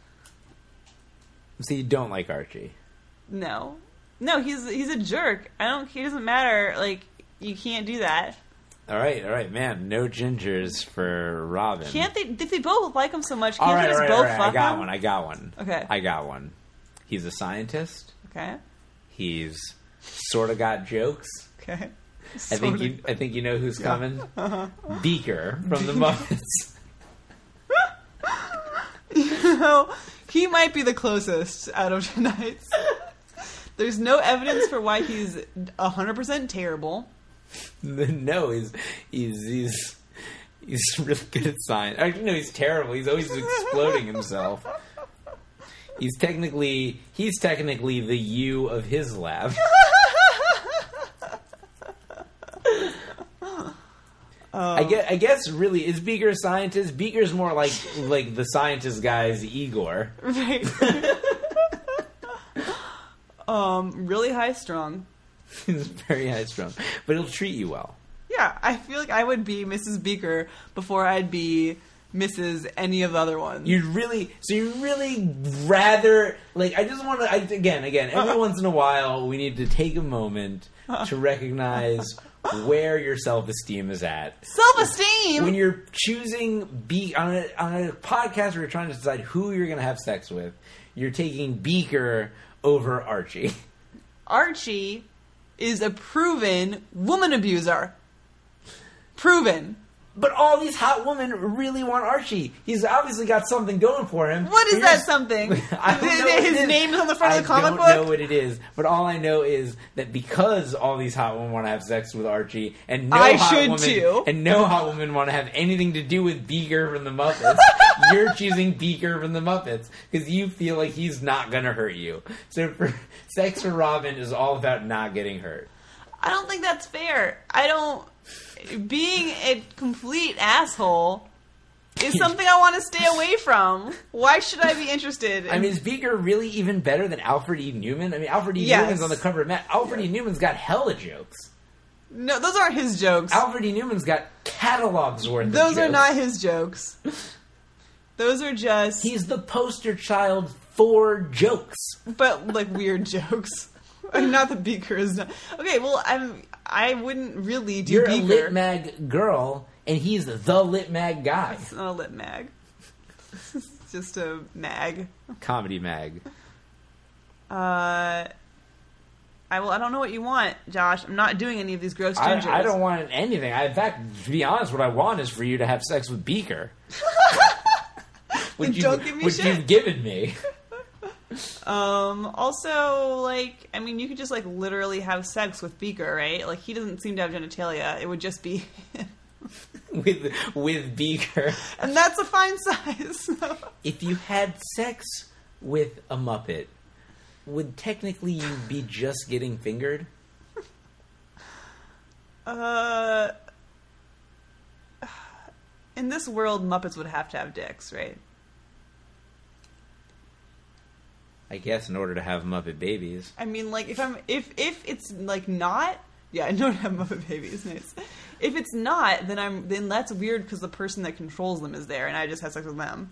So you don't like Archie? No, he's a jerk. He doesn't matter. Like, you can't do that. All right, man. No gingers for Robin. Can't they? If they both like him so much, can't they just both fuck him? I got one. Okay. I got one. He's a scientist. Okay. He's sort of got jokes. Okay. I think you know who's coming. Uh-huh. Beaker from the Muppets. He might be the closest out of tonight's. There's no evidence for why he's 100% terrible. No, he's really good at science. Actually, no, he's terrible. He's always exploding himself. He's technically the you of his lab. I guess really is Beaker a scientist? Beaker's more like the scientist guy's Igor. Right. Really high strung. He's very high strung, but he'll treat you well. Yeah, I feel like I would be Mrs. Beaker before I'd be Mrs. any of the other ones. You'd really rather, like, I just want to, again, every once in a while, we need to take a moment to recognize where your self-esteem is at. Self-esteem? When you're choosing, on a podcast where you're trying to decide who you're going to have sex with, you're taking Beaker over Archie. Archie is a proven woman abuser. Proven. But all these hot women really want Archie. He's obviously got something going for him. What is that something? I don't know his name is on the front of the comic book? I don't know what it is. But all I know is that because all these hot women want to have sex with Archie, and no hot women want to have anything to do with Beaker from the Muppets, you're choosing Beaker from the Muppets because you feel like he's not going to hurt you. So sex for Robin is all about not getting hurt. I don't think that's fair. Being a complete asshole is something I want to stay away from. Why should I be interested? I mean, is Beaker really even better than Alfred E. Newman? I mean, Alfred E. Newman's on the cover of Matt. Alfred E. Newman's got hella jokes. No, those aren't his jokes. Alfred E. Newman's got catalogs worth of jokes. Those are not his jokes. Those are just... He's the poster child for jokes. But, like, weird jokes. Not that Beaker is not... Okay, well, I wouldn't really do Beaker. You're a lit mag girl, and he's the lit mag guy. It's not a lit mag. It's just a mag. Comedy mag. I don't know what you want, Josh. I'm not doing any of these gross gingers. I don't want anything. In fact, to be honest, what I want is for you to have sex with Beaker. Don't give me shit. Which you've given me. Also, like, I mean, you could just, like, literally have sex with Beaker, right? Like, he doesn't seem to have genitalia. It would just be... with Beaker. And that's a fine size. If you had sex with a Muppet, would technically you be just getting fingered? In this world, Muppets would have to have dicks, right? I guess in order to have Muppet babies. I mean, like, if it's like not, yeah, I know to have Muppet babies. Nice. If it's not, then that's weird because the person that controls them is there, and I just had sex with them.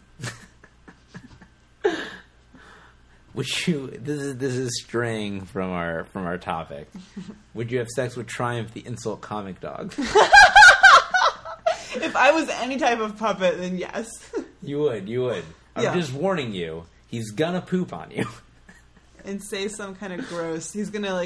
Would you? This is straying from our topic. Would you have sex with Triumph, the insult comic dog? If I was any type of puppet, then yes. You would. I'm just warning you. He's gonna poop on you. And say some kind of gross. He's gonna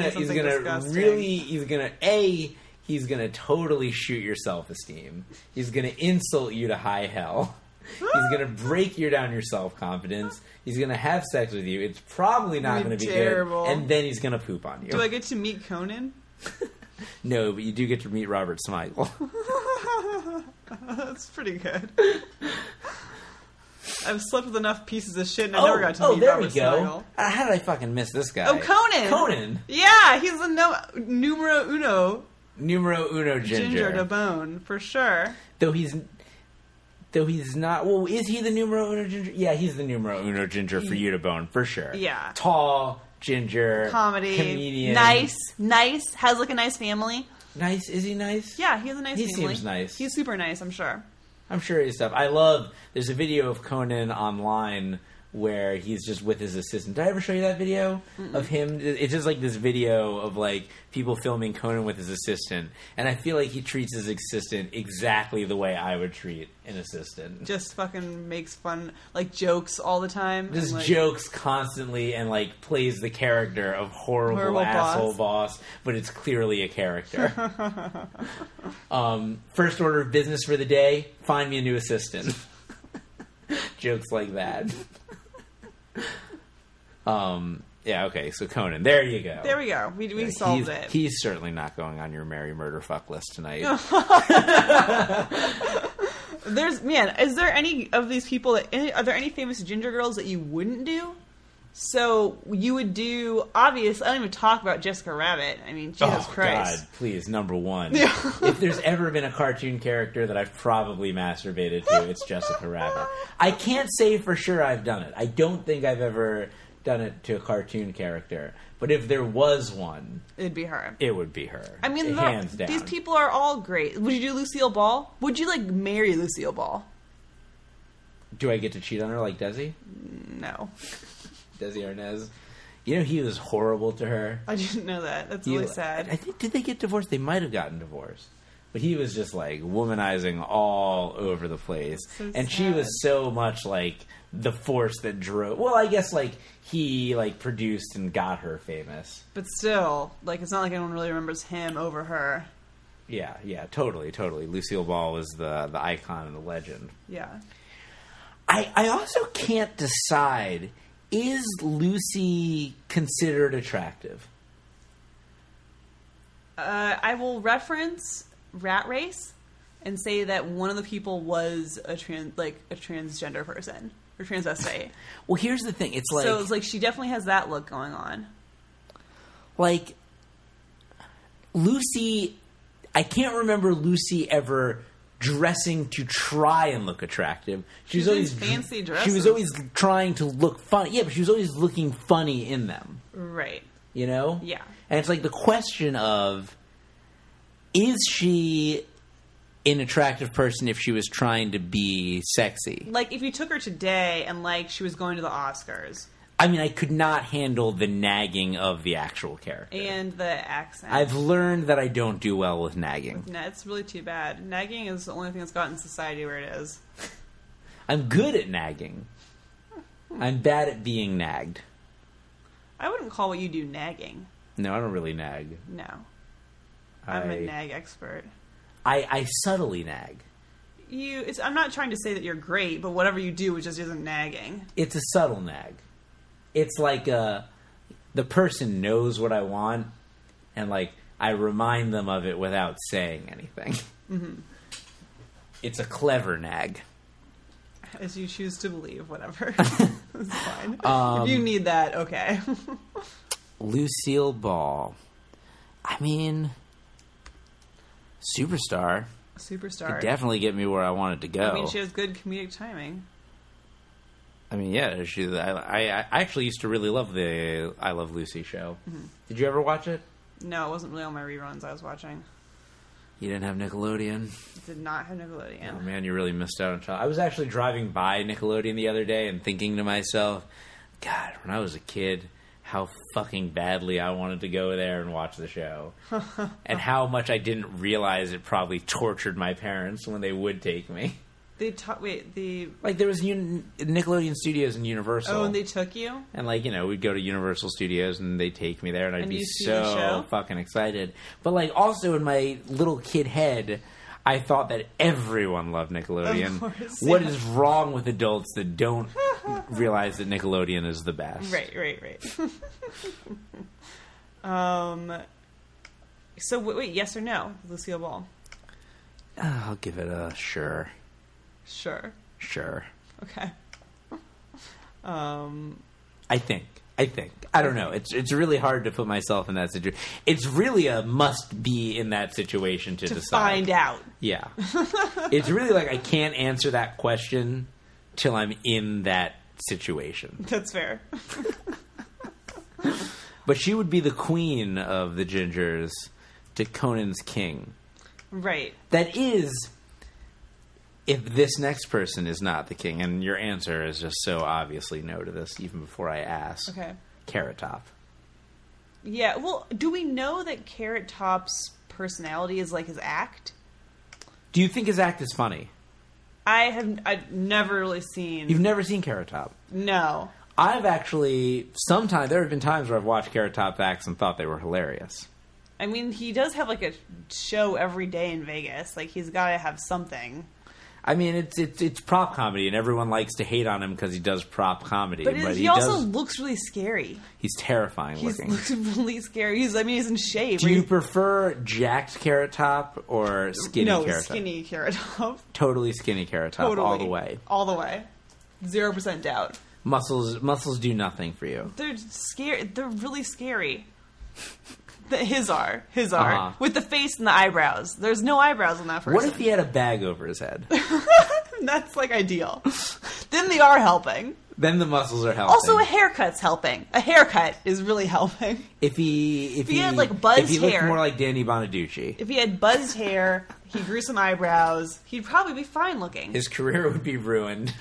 totally shoot your self-esteem. He's gonna insult you to high hell. He's gonna break down your self-confidence. He's gonna have sex with you. It's probably not gonna be terrible. Good. And then he's gonna poop on you. Do I get to meet Conan? No, but you do get to meet Robert Smigel. That's pretty good. I've slept with enough pieces of shit, and I never got to meet Robert Smigel. How did I fucking miss this guy? Oh, Conan. Conan. Yeah, he's the numero uno ginger to bone for sure. Though he's not. Well, is he the numero uno ginger? Yeah, he's the numero uno ginger for you to bone for sure. Yeah, tall, ginger, comedy, comedian, nice, has like a nice family. Nice? Is he nice? Yeah, he has a nice family. He seems nice. He's super nice, I'm sure. I'm sure he's stuff. There's a video of Conan online where he's just with his assistant. Did I ever show you that video of him? It's just like this video of like people filming Conan with his assistant, and I feel like he treats his assistant exactly the way I would treat an assistant. Just fucking makes fun, like jokes all the time. Just like, jokes constantly and like plays the character of horrible asshole boss, but it's clearly a character. First order of business for the day: find me a new assistant. Jokes like that. Yeah, okay, so Conan. There you go. There we go. We solved it. He's certainly not going on your Merry Murder Fuck list tonight. Is there any of these people are there any famous ginger girls that you wouldn't do? So you would do, obviously, I don't even talk about Jessica Rabbit. I mean, Jesus Christ. God, please, number one. If there's ever been a cartoon character that I've probably masturbated to, it's Jessica Rabbit. I can't say for sure I've done it. I don't think I've ever done it to a cartoon character. But if there was one... It'd be her. It would be her. I mean, hands down. These people are all great. Would you do Lucille Ball? Would you, like, marry Lucille Ball? Do I get to cheat on her like Desi? No. Desi Arnaz. You know, he was horrible to her. I didn't know that. That's really sad. I think, did they get divorced? They might have gotten divorced. But he was just, like, womanizing all over the place. So and she was so much, like, the force that drove... Well, I guess, like, he, like, produced and got her famous. But still, like, it's not like anyone really remembers him over her. Yeah, totally. Lucille Ball was the icon and the legend. Yeah. I also can't decide... Is Lucy considered attractive? I will reference Rat Race and say that one of the people was a transgender person or transvestite. Well, here's the thing: it's like she definitely has that look going on. Like Lucy, I can't remember Lucy ever dressing to try and look attractive. She was always fancy dresses. She was always trying to look funny. Yeah, but she was always looking funny in them. Right. You know? Yeah. And it's like the question of, is she an attractive person if she was trying to be sexy? Like, if you took her today and, like, she was going to the Oscars... I mean, I could not handle the nagging of the actual character. And the accent. I've learned that I don't do well with nagging. No, it's really too bad. Nagging is the only thing that's gotten society where it is. I'm good at nagging. I'm bad at being nagged. I wouldn't call what you do nagging. No, I don't really nag. No. I'm a nag expert. I subtly nag. I'm not trying to say that you're great, but whatever you do, it just isn't nagging. It's a subtle nag. It's like the person knows what I want, and like I remind them of it without saying anything. Mm-hmm. It's a clever nag. As you choose to believe, whatever. It's fine. If you need that, okay. Lucille Ball. I mean, superstar. Could definitely get me where I wanted to go. I mean, she has good comedic timing. I mean, yeah, I actually used to really love the I Love Lucy show. Mm-hmm. Did you ever watch it? No, it wasn't really on my reruns I was watching. You didn't have Nickelodeon? Did not have Nickelodeon. Oh, man, you really missed out on child. I was actually driving by Nickelodeon the other day and thinking to myself, God, when I was a kid, how fucking badly I wanted to go there and watch the show. And how much I didn't realize it probably tortured my parents when they would take me. Like there was Nickelodeon Studios and Universal. Oh, and they took you? And like, you know, we'd go to Universal Studios and they'd take me there and I'd be so fucking excited. But like also in my little kid head, I thought that everyone loved Nickelodeon. Of course, What is wrong with adults that don't realize that Nickelodeon is the best? Right. So wait, yes or no, Lucille Ball? I'll give it a sure. Sure. Sure. Okay. I think. I don't know. It's really hard to put myself in that situation. It's really a must be in that situation to decide. Find out. Yeah. It's really like I can't answer that question till I'm in that situation. That's fair. But she would be the queen of the gingers to Conan's king. Right. That is, if this next person is not the king, and your answer is just so obviously no to this even before I ask. Okay. Carrot Top. Yeah, well, do we know that Carrot Top's personality is like his act? Do you think his act is funny? I've never really seen... You've never seen Carrot Top? No. I've actually, there have been times where I've watched Carrot Top acts and thought they were hilarious. I mean, he does have like a show every day in Vegas. Like, he's got to have something. I mean, it's prop comedy, and everyone likes to hate on him because he does prop comedy. But he also looks really scary. He's terrifying looking. He looks really scary. He's in shape. Do you prefer jacked Carrot Top or skinny Carrot Top? No, skinny Carrot Top. Totally skinny Carrot Top, totally. All the way. All the way. 0% doubt. Muscles do nothing for you. They're scary. They're really scary. His are. Uh-huh. With the face and the eyebrows. There's no eyebrows on that person. What if he had a bag over his head? That's like ideal. Then they are helping. Then the muscles are helping. Also, a haircut's helping. A haircut is really helping. If he had like buzzed hair. If he looked more like Danny Bonaducci. If he had buzzed hair, he grew some eyebrows, he'd probably be fine looking. His career would be ruined.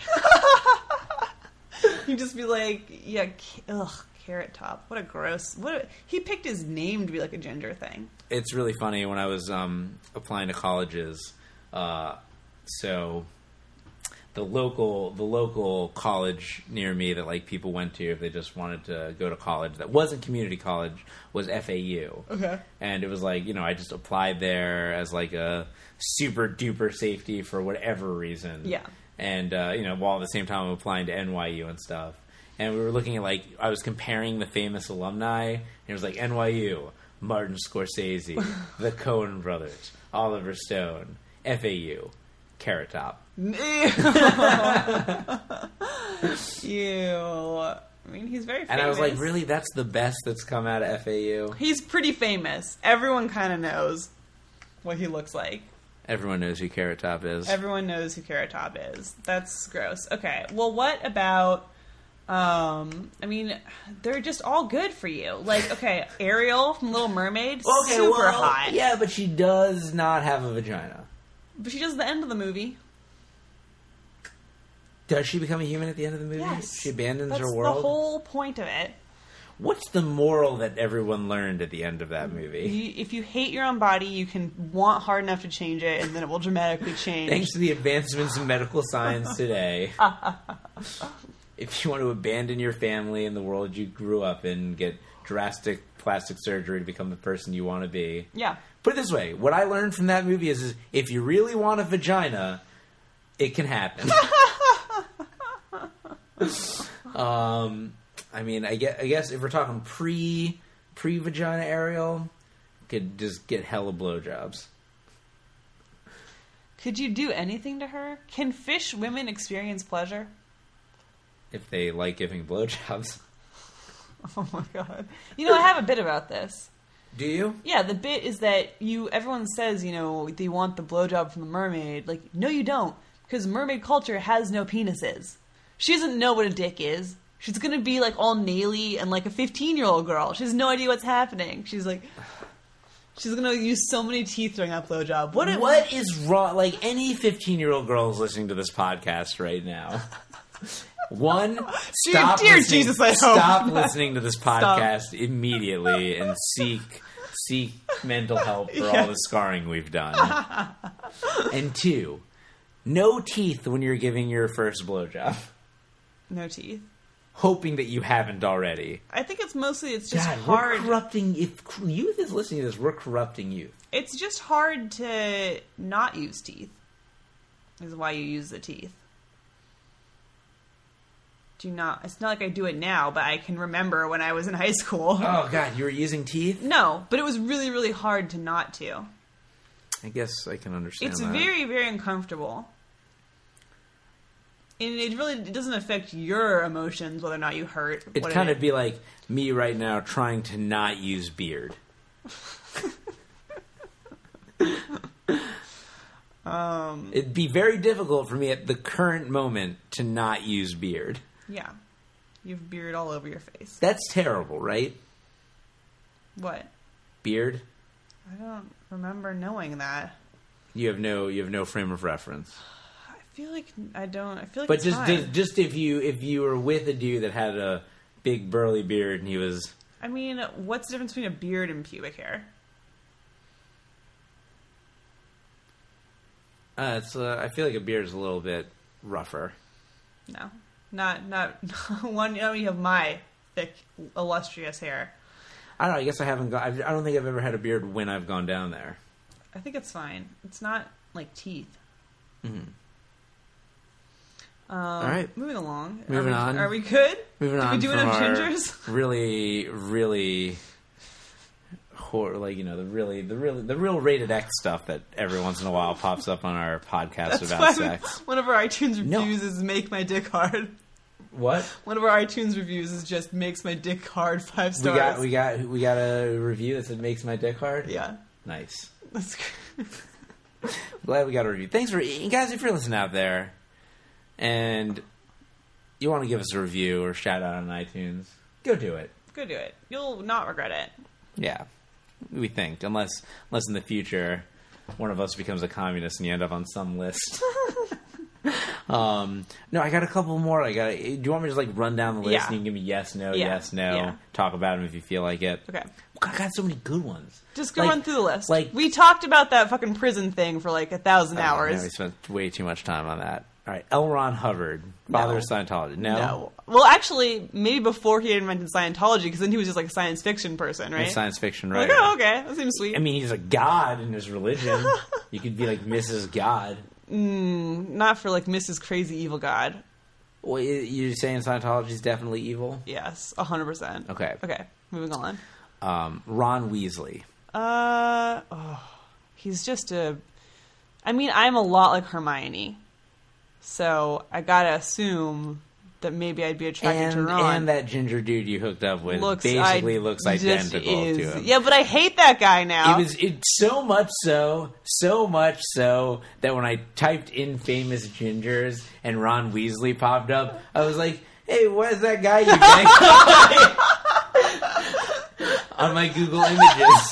He'd just be like, yeah, ugh. Carrot Top. What a gross... he picked his name to be like a ginger thing. It's really funny when I was applying to colleges. So the local college near me that like people went to if they just wanted to go to college that wasn't community college was FAU. Okay. And it was like, I just applied there as like a super duper safety for whatever reason. Yeah. And while at the same time I'm applying to NYU and stuff. And we were looking at, I was comparing the famous alumni, and it was like NYU, Martin Scorsese, the Coen brothers, Oliver Stone, FAU, Carrot Top. Ew. I mean, he's very famous. And I was like, really? That's the best that's come out of FAU? He's pretty famous. Everyone kind of knows what he looks like. Everyone knows who Carrot Top is. Everyone knows who Carrot Top is. That's gross. Okay, well, what about... I mean, they're just all good for you. Like, okay, Ariel from Little Mermaid, super hot. Yeah, but she does not have a vagina. But she does at the end of the movie. Does she become a human at the end of the movie? Yes. She abandons her world? That's the whole point of it. What's the moral that everyone learned at the end of that movie? If you hate your own body, you can want hard enough to change it, and then it will dramatically change. Thanks to the advancements in medical science today. If you want to abandon your family and the world you grew up in, get drastic plastic surgery to become the person you want to be. Yeah. Put it this way, what I learned from that movie is if you really want a vagina, it can happen. I mean, I guess if we're talking pre-vagina Ariel, could just get hella blowjobs. Could you do anything to her? Can fish women experience pleasure? If they like giving blowjobs. Oh my god. I have a bit about this. Do you? Yeah, the bit is that everyone says, they want the blowjob from the mermaid. Like, no you don't. Because mermaid culture has no penises. She doesn't know what a dick is. She's gonna be like all naily and like a 15-year-old girl. She has no idea what's happening. She's like... She's going to use so many teeth during that blowjob. What is wrong? Like, any 15-year-old girl is listening to this podcast right now. One, stop listening to this podcast immediately and seek mental help for all the scarring we've done. And two, no teeth when you're giving your first blowjob. No teeth. Hoping that you haven't already. I think it's just hard. We're corrupting. If youth is listening to this, we're corrupting youth. It's just hard to not use teeth. Is why you use the teeth. It's not like I do it now, but I can remember when I was in high school. Oh god, you were using teeth? No, but it was really, really hard to not to. I guess I can understand It's that. very, very uncomfortable. And it doesn't affect your emotions whether or not you hurt. It'd kind of be like me right now trying to not use beard. It'd be very difficult for me at the current moment to not use beard. Yeah. You have beard all over your face. That's terrible, right? What? Beard? I don't remember knowing that. You have no frame of reference. I feel like I don't. I feel like but it's just if you were with a dude that had a big burly beard and he was. I mean, what's the difference between a beard and pubic hair? I feel like a beard is a little bit rougher. No, not one. You have my thick, illustrious hair. I don't know. I guess I haven't. I don't think I've ever had a beard when I've gone down there. I think it's fine. It's not like teeth. Mm-hmm. All right. Moving along. Moving on. Are we good? Moving on. Did we do enough gingers? Really, really, the real rated X stuff that every once in a while pops up on our podcast about sex. One of our iTunes reviews is "Make My Dick Hard." What? One of our iTunes reviews is just "Makes My Dick Hard" 5 stars. We got a review that said "Makes My Dick Hard." Yeah. Nice. That's good. Glad we got a review. Thanks for guys if you're listening out there, and you want to give us a review or shout out on iTunes, go do it. Go do it. You'll not regret it. Yeah, we think unless in the future one of us becomes a communist and you end up on some list. No, I got a couple more. Do you want me to just run down the list Yeah. and you can give me yes, no, Yeah. yes, no? Yeah. Talk about them if you feel like it. Okay. I got so many good ones. Just go run through the list. Like we talked about that fucking prison thing for 1,000 hours. Yeah, we spent way too much time on that. All right, L. Ron Hubbard, father of Scientology. No. Well, actually, maybe before he invented Scientology, because then he was just a science fiction person, right? Science fiction writer. Oh, okay, that seems sweet. I mean, he's a god in his religion. You could be Mrs. God. Not for Mrs. Crazy Evil God. Well, you're saying Scientology's definitely evil? Yes, 100%. Okay. Okay, moving on. Ron Weasley. He's just I'm a lot like Hermione. So I gotta assume that maybe I'd be attracted to Ron. And that ginger dude you hooked up with looks identical to him. Yeah, but I hate that guy now. It's so much so that when I typed in famous gingers and Ron Weasley popped up, I was like, hey, what is that guy you banged on my Google Images?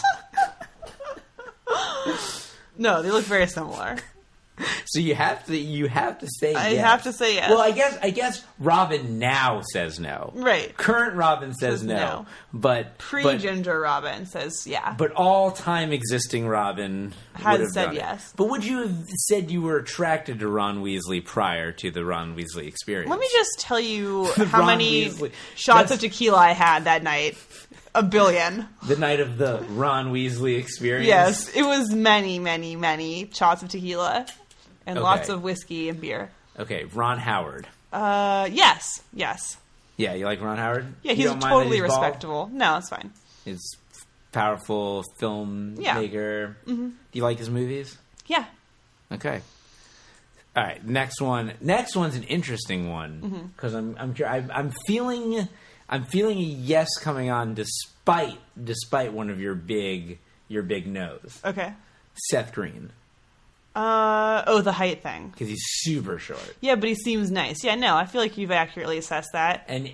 No, they look very similar. So you have to say yes. I have to say yes. Well, I guess Robin now says no. Right. Current Robin says no. But pre-Ginger Robin says yeah. But all-time existing Robin has said yes. But would you have said you were attracted to Ron Weasley prior to the Ron Weasley experience? Let me just tell you how many shots of tequila I had that night. 1 billion. The night of the Ron Weasley experience? Yes, it was many, many, many shots of tequila. And lots of whiskey and beer. Okay, Ron Howard. Yes. Yeah, you like Ron Howard? Yeah, he's totally respectable. No, it's fine. He's powerful filmmaker. Yeah. Mm-hmm. Do you like his movies? Yeah. Okay. All right, next one. Next one's an interesting one because I'm feeling a yes coming on despite one of your big no's. Okay. Seth Green. The height thing. Because he's super short. Yeah, but he seems nice. Yeah, no, I feel like you've accurately assessed that. And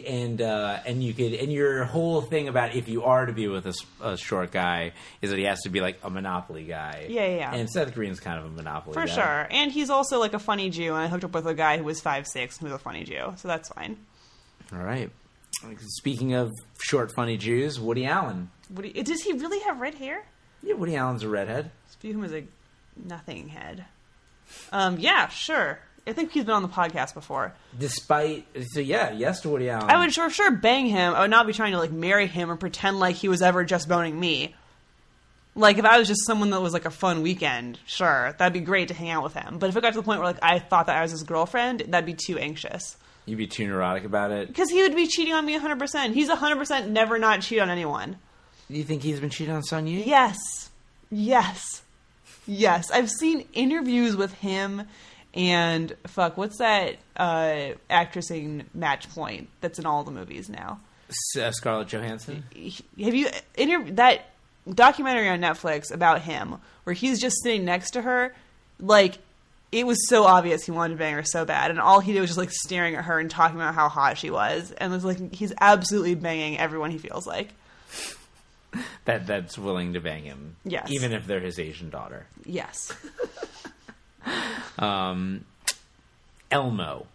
your whole thing about if you are to be with a short guy is that he has to be a Monopoly guy. Yeah. And Seth Green's kind of a Monopoly guy. For sure. And he's also a funny Jew, and I hooked up with a guy who was 5'6", who was a funny Jew, so that's fine. All right. Speaking of short, funny Jews, Woody Allen. Does he really have red hair? Yeah, Woody Allen's a redhead. Just view him as a nothing head. Yeah, sure. I think he's been on the podcast before. Yes to Woody Allen. I would sure bang him. I would not be trying to marry him or pretend like he was ever just boning me. If I was just someone that was a fun weekend, sure, that'd be great to hang out with him. But if it got to the point where I thought that I was his girlfriend, that'd be too anxious. You'd be too neurotic about it? Because he would be cheating on me 100%. He's 100% never not cheat on anyone. Do you think he's been cheating on Sun Yi? Yes. I've seen interviews with him And fuck, what's that actress in Match Point that's in all the movies now? Scarlett Johansson. Have you that documentary on Netflix about him where he's just sitting next to her? Like, it was so obvious he wanted to bang her so bad, and all he did was just like staring at her and talking about how hot she was, and it was like he's absolutely banging everyone he feels like. That's willing to bang him. Yes. Even if they're his Asian daughter. Yes. Elmo.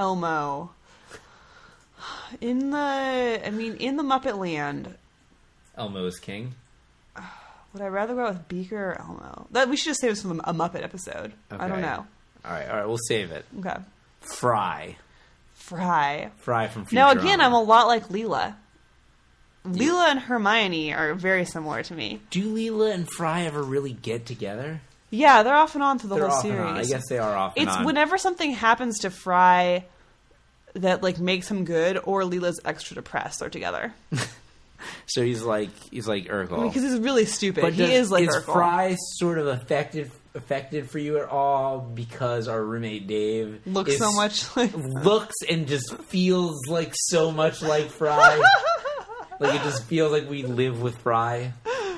In the Muppet Land, Elmo is king. would I rather go with Beaker or Elmo? That we should just save this for a Muppet episode. Okay. I don't know. All right, we'll save it. Okay. Fry from Futurama. Now again, I'm a lot like Leela. Leela and Hermione are very similar to me. Do Leela and Fry ever really get together? Yeah, they're off and on through the whole off series. And on. I guess they are off and on. It's whenever something happens to Fry that like makes him good, or Leela's extra depressed, they're together. So he's like Urkel. Because he's really stupid. But he is like is Urkel. Fry sort of affected for you at all because our roommate Dave looks so much like looks and just feels like so much like Fry? Like it just feels like we live with Fry.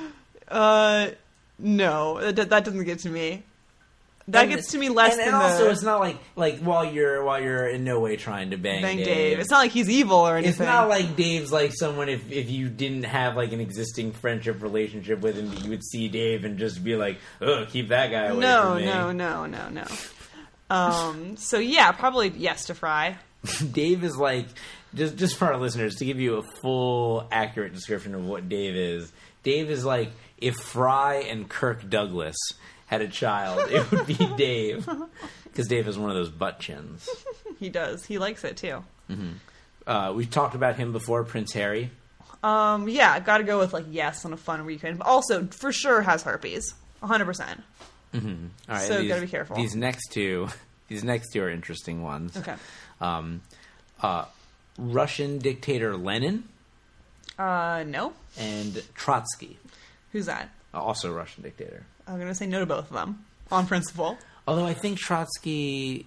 No, that doesn't get to me. That gets to me less than also it's not like while you're in no way trying to bang Dave. It's not like he's evil or anything. It's not like Dave's like someone if you didn't have like an existing friendship relationship with him, you would see Dave and just be like, oh, keep that guy away from me. No. So yeah, probably yes to Fry. Dave is like, just for our listeners, to give you a full, accurate description of what Dave is like if Fry and Kirk Douglas had a child, it would be Dave. Because Dave has one of those butt chins. He does. He likes it, too. Mm-hmm. We've talked about him before, Prince Harry. Yeah, gotta go with, like, yes on a fun weekend. But also, for sure, has herpes. 100%. Mm-hmm. All right, so gotta be careful. These next two are interesting ones. Okay. Russian dictator Lenin. No. And Trotsky. Who's that? Also a Russian dictator. I'm going to say no to both of them, on principle. Although I think Trotsky...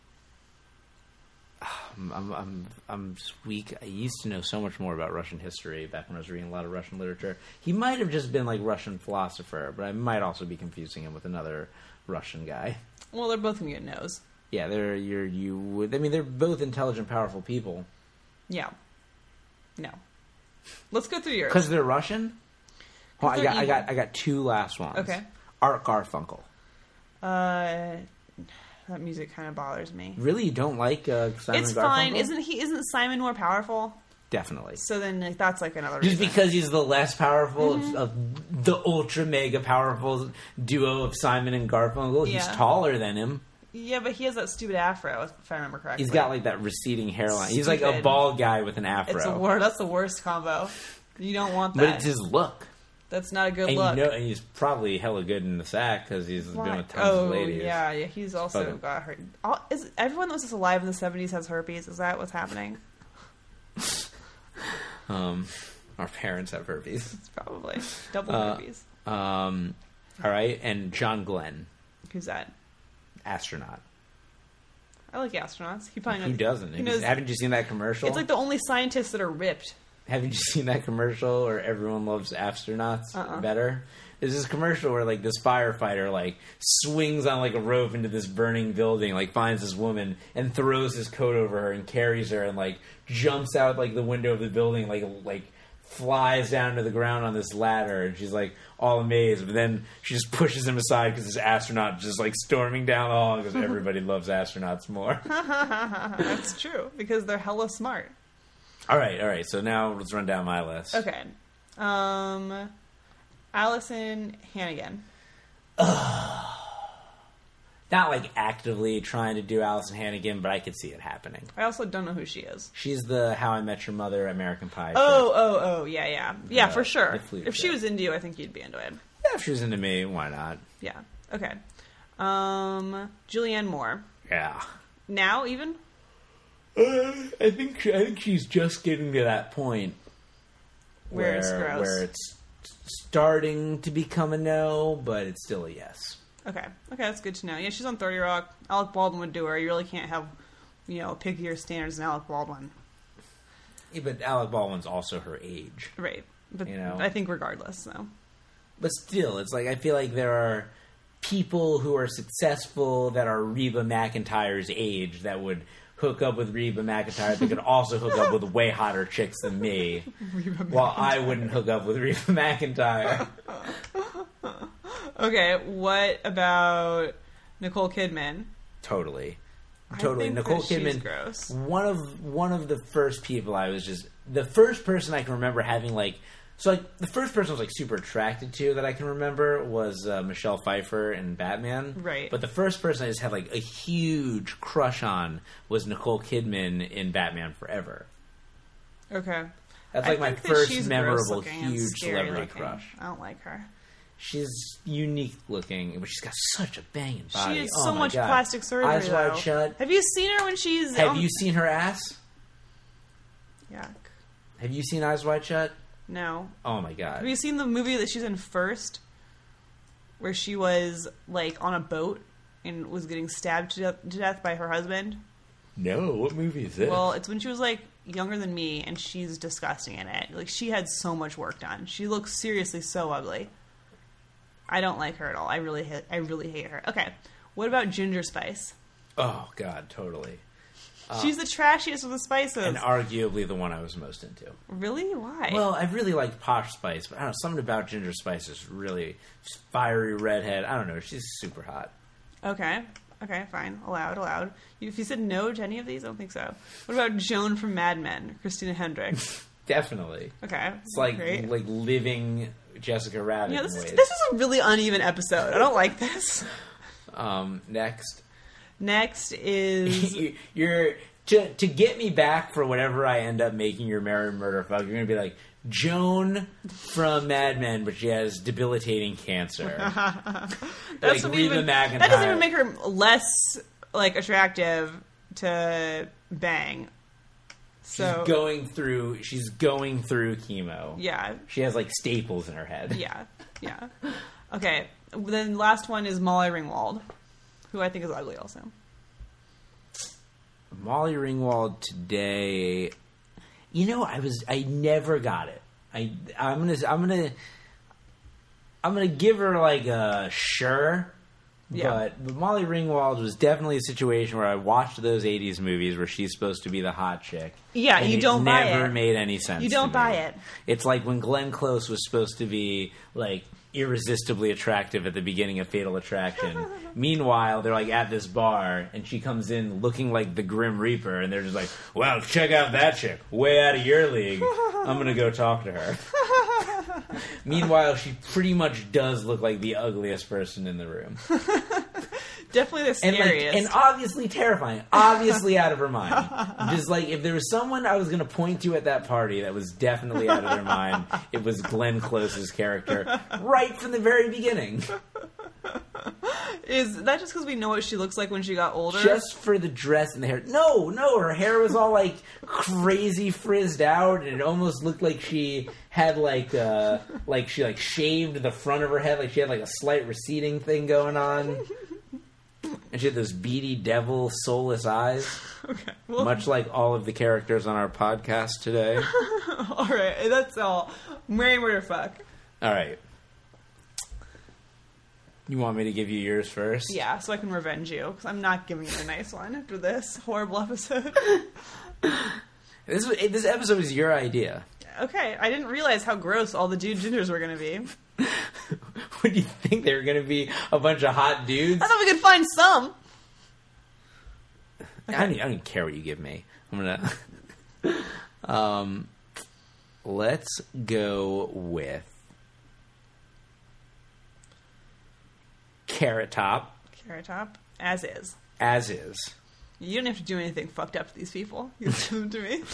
I'm just weak. I used to know so much more about Russian history back when I was reading a lot of Russian literature. He might have just been like Russian philosopher, but I might also be confusing him with another Russian guy. Well, they're both going to get no's. Yeah, they're both intelligent, powerful people. Yeah. No. Let's go through yours. Because they're Russision? Well, I got two last ones. Okay. Art Garfunkel. That music kind of bothers me. Really, you don't like Simon Garfunkel? It's fine. Isn't Simon more powerful? Definitely. So then that's like another just reason. Because he's the less powerful of the ultra mega powerful duo of Simon and Garfunkel. He's taller than him. Yeah, but he has that stupid afro, if I remember correctly. He's got like that receding hairline. He's like a bald guy with an afro. That's the worst combo. You don't want that. But it's his look. That's not a good look. And he's probably hella good in the sack because he's been with tons of ladies. Yeah, he's also got hurt. Is everyone that was alive in the 70s has herpes? Is that what's happening? Our parents have herpes. It's probably double herpes. All right, and John Glenn. Who's that? Astronaut. I like astronauts. He probably knows. Who doesn't? Haven't you seen that commercial? It's like the only scientists that are ripped. Haven't you seen that commercial where everyone loves astronauts better? There's this commercial where like this firefighter like swings on like a rope into this burning building, like finds this woman and throws his coat over her and carries her and like jumps out like the window of the building, like flies down to the ground on this ladder, and she's like all amazed, but then she just pushes him aside because this astronaut just like storming down the hall because everybody loves astronauts more. That's true because they're hella smart. All right. So now let's run down my list. Okay. Allison Hannigan. Not like actively trying to do Allison Hannigan, but I could see it happening. I also don't know who she is. She's the How I Met Your Mother American Pie. Yeah, for sure. If she was into you, I think you'd be into it. Yeah, if she was into me, why not? Yeah. Okay. Julianne Moore. Yeah. Now, even? I think she's just getting to that point where it's starting to become a no, but it's still a yes. Okay, that's good to know. Yeah, she's on 30 Rock. Alec Baldwin would do her. You really can't have, pickier standards than Alec Baldwin. Yeah, but Alec Baldwin's also her age. Right. But I think regardless, so. But still, it's like, I feel like there are people who are successful that are Reba McEntire's age that would hook up with Reba McEntire. They could also hook up with way hotter chicks than me. While I wouldn't hook up with Reba McEntire. Okay, what about Nicole Kidman? Totally. I think Nicole Kidman. She's gross. One of the first people the first person I can remember having the first person I was super attracted to that I can remember was Michelle Pfeiffer in Batman. Right. But the first person I just had a huge crush on was Nicole Kidman in Batman Forever. Okay. That's my first memorable huge celebrity crush. I don't like her. She's unique looking, but she's got such a banging body. She has so much plastic surgery. Eyes wide shut. Have you seen her when she's... Have you seen her ass? Yuck. Have you seen Eyes Wide Shut? No. Oh my god. Have you seen the movie that she's in first? Where she was, on a boat and was getting stabbed to death by her husband? No, what movie is it? Well, it's when she was, younger than me, and she's disgusting in it. She had so much work done. She looks seriously so ugly. I don't like her at all. I really hate her. Okay, what about Ginger Spice? Oh, God, totally. She's the trashiest of the spices. And arguably the one I was most into. Really? Why? Well, I really like Posh Spice, but I don't know, something about Ginger Spice is really fiery redhead. I don't know, she's super hot. Okay, fine. Allowed. If you said no to any of these, I don't think so. What about Joan from Mad Men, Christina Hendricks? Definitely. Okay. It's great. like living Jessica Rabbit. This is a really uneven episode. I don't like this. Next is you're to get me back for whatever I end up making your Marry Murder Fuck. You're gonna be like Joan from Mad Men, but she has debilitating cancer. That doesn't even make her less attractive to bang. So she's going through chemo. Yeah. She has staples in her head. Yeah. Okay. Then last one is Molly Ringwald, who I think is ugly also. Molly Ringwald today, I never got it. I'm gonna give her a sure. Yeah. But Molly Ringwald was definitely a situation where I watched those 80s movies where she's supposed to be the hot chick. Yeah, you don't buy it. It never made any sense. You don't buy it. It's like when Glenn Close was supposed to be irresistibly attractive at the beginning of Fatal Attraction. Meanwhile, they're at this bar and she comes in looking like the Grim Reaper and they're just like, well, check out that chick. Way out of your league. I'm going to go talk to her. Meanwhile, she pretty much does look like the ugliest person in the room. Definitely the scariest. And obviously terrifying. Obviously out of her mind. Just if there was someone I was going to point to at that party that was definitely out of their mind, it was Glenn Close's character. Right from the very beginning. Is that just because we know what she looks like when she got older? Just for the dress and the hair. No, her hair was all crazy frizzed out, and it almost looked like she had she shaved the front of her head, she had a slight receding thing going on. And she had those beady devil soulless eyes. Okay. Well, much like all of the characters on our podcast today. All right, that's all. Marry, Murder, Fuck. All right. You want me to give you yours first? Yeah, so I can revenge you, because I'm not giving you a nice one after this horrible episode. This episode was your idea. Okay, I didn't realize how gross all the dude gingers were going to be. What do you think? They were going to be a bunch of hot dudes? I thought we could find some. Okay. I don't even care what you give me. I'm going to... let's go with... Carrot Top. Carrot Top. As is. As is. You don't have to do anything fucked up to these people. You give them to me.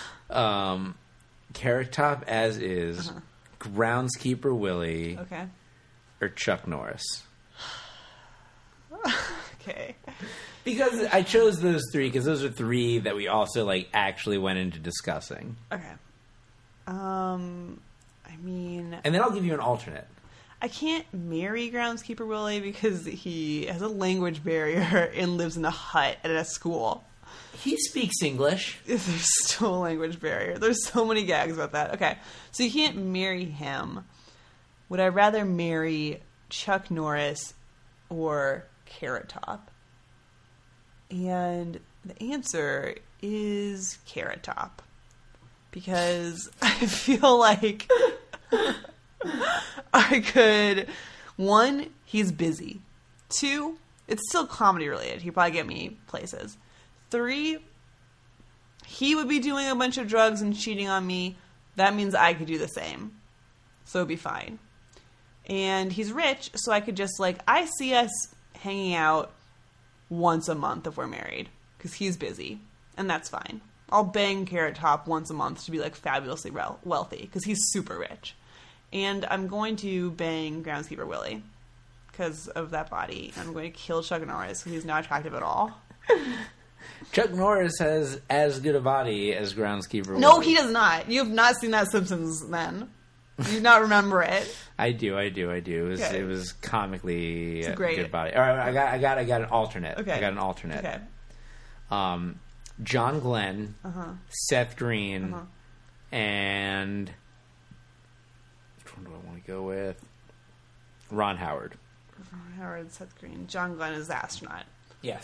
Carrot Top as is. Uh-huh. Groundskeeper Willie. Okay. Or Chuck Norris. Okay. Because I chose those three because those are three that we also actually went into discussing. Okay. I mean... And then I'll give you an alternate. I can't marry Groundskeeper Willie because he has a language barrier and lives in a hut at a school. He speaks English. There's still a language barrier. There's so many gags about that. Okay, so you can't marry him. Would I rather marry Chuck Norris or Carrot Top? And the answer is Carrot Top. Because I feel like I could... 1, he's busy. 2, it's still comedy related. He'd probably get me places. 3, he would be doing a bunch of drugs and cheating on me. That means I could do the same. So it'd be fine. And he's rich, so I could just, like, I see us hanging out once a month if we're married. Because he's busy. And that's fine. I'll bang Carrot Top once a month to be, like, fabulously wealthy. Because he's super rich. And I'm going to bang Groundskeeper Willie. Because of that body. I'm going to kill Chuck Norris because he's not attractive at all. Chuck Norris has as good a body as Groundskeeper Willie. No, he does not. You have not seen that Simpsons then. You do not remember it. I do. It was comically it's great. Good body. All right, I got an alternate. Okay. I got an alternate. Okay. John Glenn, Seth Green, and which one do I want to go with? Ron Howard. Ron Howard, Seth Green. John Glenn is the astronaut. Yes.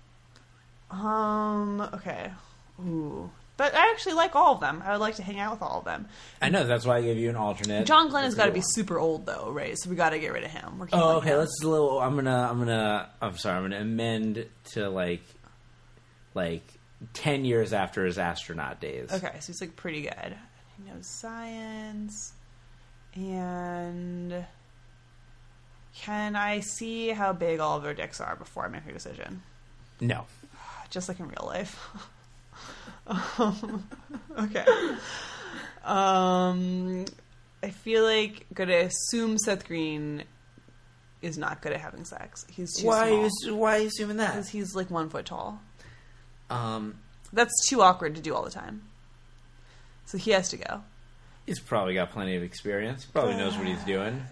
Okay. Ooh. But I actually like all of them. I would like to hang out with all of them. I know, that's why I gave you an alternate. John Glenn has got to be super old though, right? So we got to get rid of him. Okay. Him. I'm gonna amend to like 10 years after his astronaut days. Okay, so he's like pretty good. He knows science. And can I see how big all of their dicks are before I make a decision? No. Just like in real life. Okay. I feel like I'm gonna assume Seth Green is not good at having sex. He's too small. Why are you assuming that? Because he's like 1 foot tall. That's too awkward to do all the time. So he has to go. He's probably got plenty of experience. Probably knows what he's doing.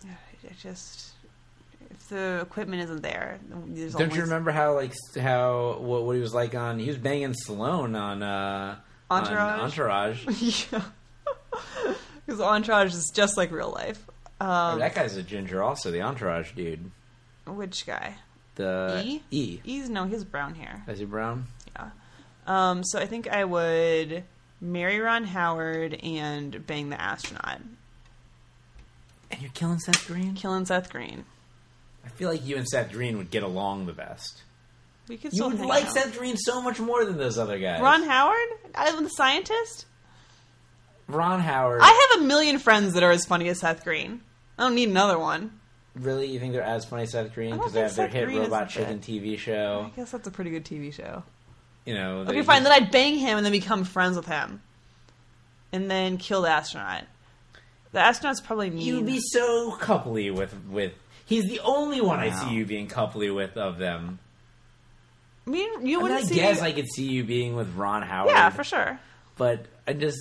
If the equipment isn't there, don't you remember what he was like on? He was banging Stallone on Entourage. Yeah, because Entourage is just like real life. That guy's a ginger, also the Entourage dude. Which guy? The E. He has brown hair. Is he brown? Yeah. So I think I would marry Ron Howard and bang the astronaut. And you're killing Seth Green? Killing Seth Green. I feel like you and Seth Green would get along the best. We could you still would hang like out. Seth Green so much more than those other guys. Ron Howard? I'm the scientist? Ron Howard. I have a million friends that are as funny as Seth Green. I don't need another one. Really? You think they're as funny as Seth Green? Because they have their hit Robot Chicken TV show. I guess that's a pretty good TV show. You know. Okay, fine. Then I'd bang him and then become friends with him. And then kill the astronaut. The astronaut's probably mean. You'd be so coupley with... He's the only one I see you being coupley with of them. I mean, you wouldn't see... I guess I could see you being with Ron Howard. Yeah, for sure. But I just,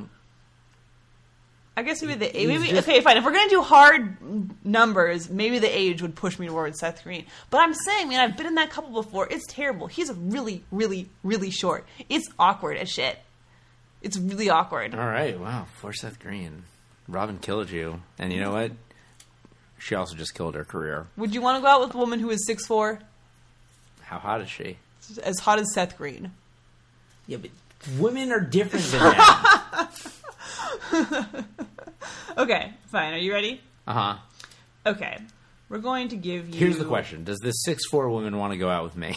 I guess maybe the age... Okay, fine. If we're going to do hard numbers, maybe the age would push me towards Seth Green. But I'm saying, man, I've been in that couple before. It's terrible. He's really, really, really short. It's awkward as shit. It's really awkward. All right, wow. For Seth Green. Robin killed you. And you know what? She also just killed her career. Would you want to go out with a woman who is 6'4"? How hot is she? As hot as Seth Green. Yeah, but women are different than men. Okay, fine. Are you ready? Uh-huh. Okay. We're going to give you... Here's the question. Does this 6'4" woman want to go out with me?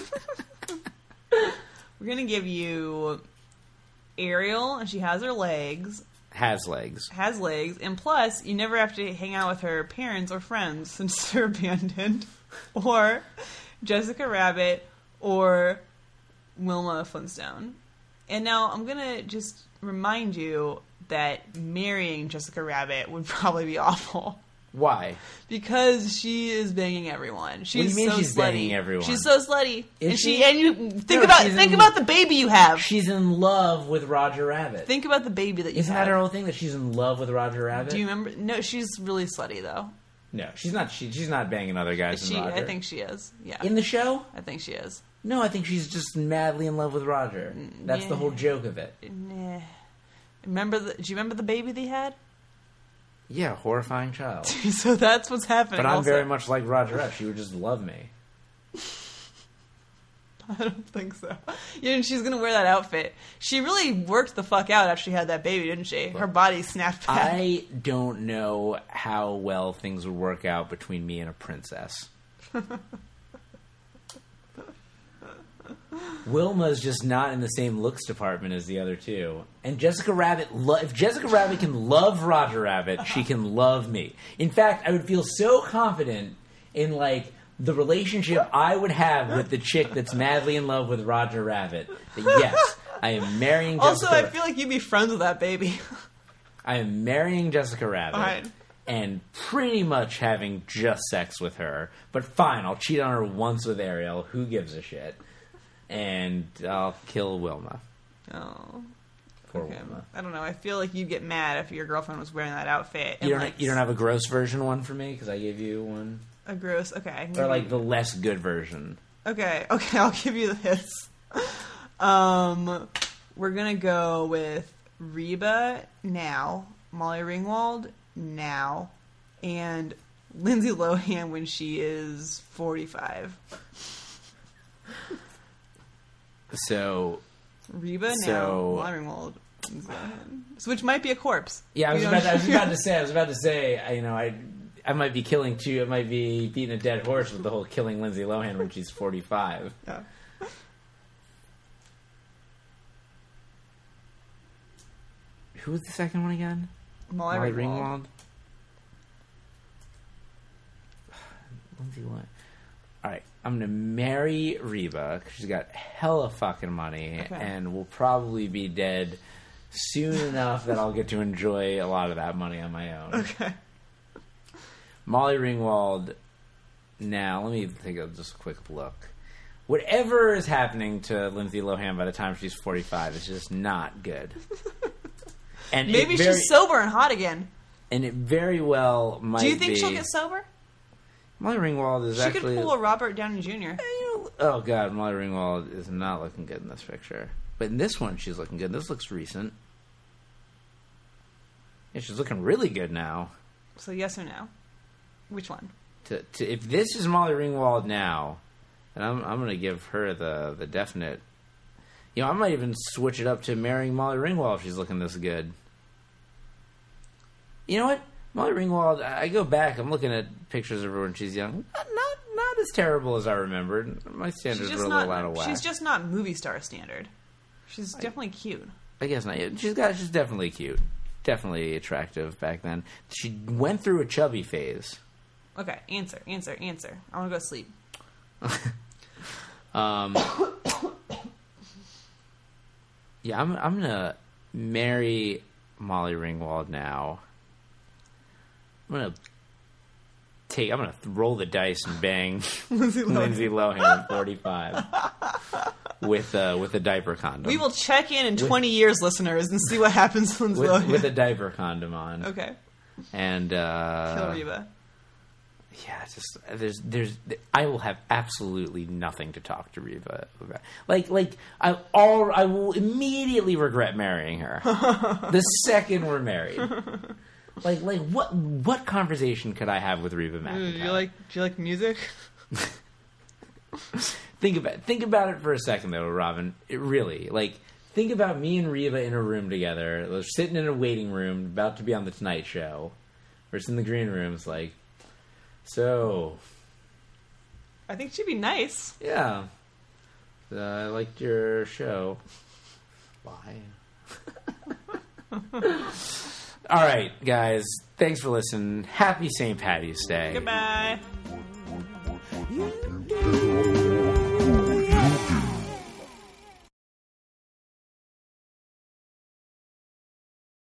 We're going to give you Ariel, and she has her legs. Has legs. And plus, you never have to hang out with her parents or friends since they're abandoned. Or Jessica Rabbit or Wilma Flintstone. And now I'm going to just remind you that marrying Jessica Rabbit would probably be awful. Why? Because she is banging everyone. She's What do you mean so she's slutty. banging everyone? She's so slutty. Is and she? And you think No, about the baby you have. She's in love with Roger Rabbit. Think about the baby that you Isn't have. that her whole thing, that she's in love with Roger Rabbit? Do you remember? No, she's really slutty though. No, she's not. She's not banging other guys than Roger. I think she is. Yeah. In the show? I think she is. No, I think she's just madly in love with Roger. That's the whole joke of it. Nah. Do you remember the baby they had? Yeah, horrifying child. So that's what's happening. But I'm also. very much like Roger F. She would just love me. I don't think so. Yeah, and she's gonna wear that outfit. She really worked the fuck out after she had that baby, didn't she? Her body snapped back. I don't know how well things would work out between me and a princess. Wilma's just not in the same looks department as the other two. And Jessica Rabbit, if Jessica Rabbit can love Roger Rabbit, she can love me. In fact, I would feel so confident in, like, the relationship I would have with the chick that's madly in love with Roger Rabbit. That yes, I am marrying Jessica. Also, I feel like you'd be friends with that baby. I am marrying Jessica Rabbit. Fine. And pretty much having just sex with her. But fine, I'll cheat on her once with Ariel. Who gives a shit? And I'll kill Wilma. Oh. Poor Okay. Wilma. I don't know. I feel like you'd get mad if your girlfriend was wearing that outfit. And You don't have a gross version one for me? Because I gave you one. a gross... Okay. Or like the less good version. Okay, I'll give you this. We're gonna go with Reba now, Molly Ringwald now, and Lindsay Lohan when she is 45. So... Reba now, So- Molly Ringwald, Lindsay Lohan. So, which might be a corpse. Yeah, I was You about don't- to say, you know, I might be killing two. I might be beating a dead horse with the whole killing Lindsay Lohan when she's 45. Yeah. Who was the second one again? Molly Ringwald. Lindsay Lohan. Alright, I'm going to marry Reba because she's got hella fucking money and will probably be dead soon enough that I'll get to enjoy a lot of that money on my own. Okay. Molly Ringwald. Now, let me take just a quick look. Whatever is happening to Lindsay Lohan by the time she's 45 is just not good. And Maybe she's sober and hot again. And it very well might be... Do you think she'll get sober? Molly Ringwald is She actually... could pull a Robert Downey Jr. Oh, God, Molly Ringwald is not looking good in this picture. But in this one, she's looking good. This looks recent. Yeah, she's looking really good now. So yes or no? Which one? If this is Molly Ringwald now, then I'm going to give her the definite... You know, I might even switch it up to marrying Molly Ringwald if she's looking this good. You know what? Molly Ringwald, I go back, I'm looking at pictures of her when she's young. Not as terrible as I remembered. My standards were a little out of whack. She's just not movie star standard. She's definitely cute. I guess not. She's definitely cute. Definitely attractive back then. She went through a chubby phase. Okay, answer. I want to go sleep. Yeah, I'm gonna marry Molly Ringwald now. I'm gonna roll the dice and bang Lindsay Lohan at 45 with a diaper condom. We will check in 20 years, listeners, and see what happens to Lindsay Lohan. with a diaper condom on. Okay. And Kill Reba. Yeah, it's just I will have absolutely nothing to talk to Reba about. Like I will immediately regret marrying her the second we're married. Like what conversation could I have with Reba McEntire? Do you like music? Think about it for a second though, Robin. It really, think about me and Reba in a room together. We're sitting in a waiting room, about to be on the Tonight Show. We're just in the green room. It's like, so, I think she'd be nice. Yeah. I liked your show. Bye. All right, guys. Thanks for listening. Happy St. Patty's Day. Goodbye.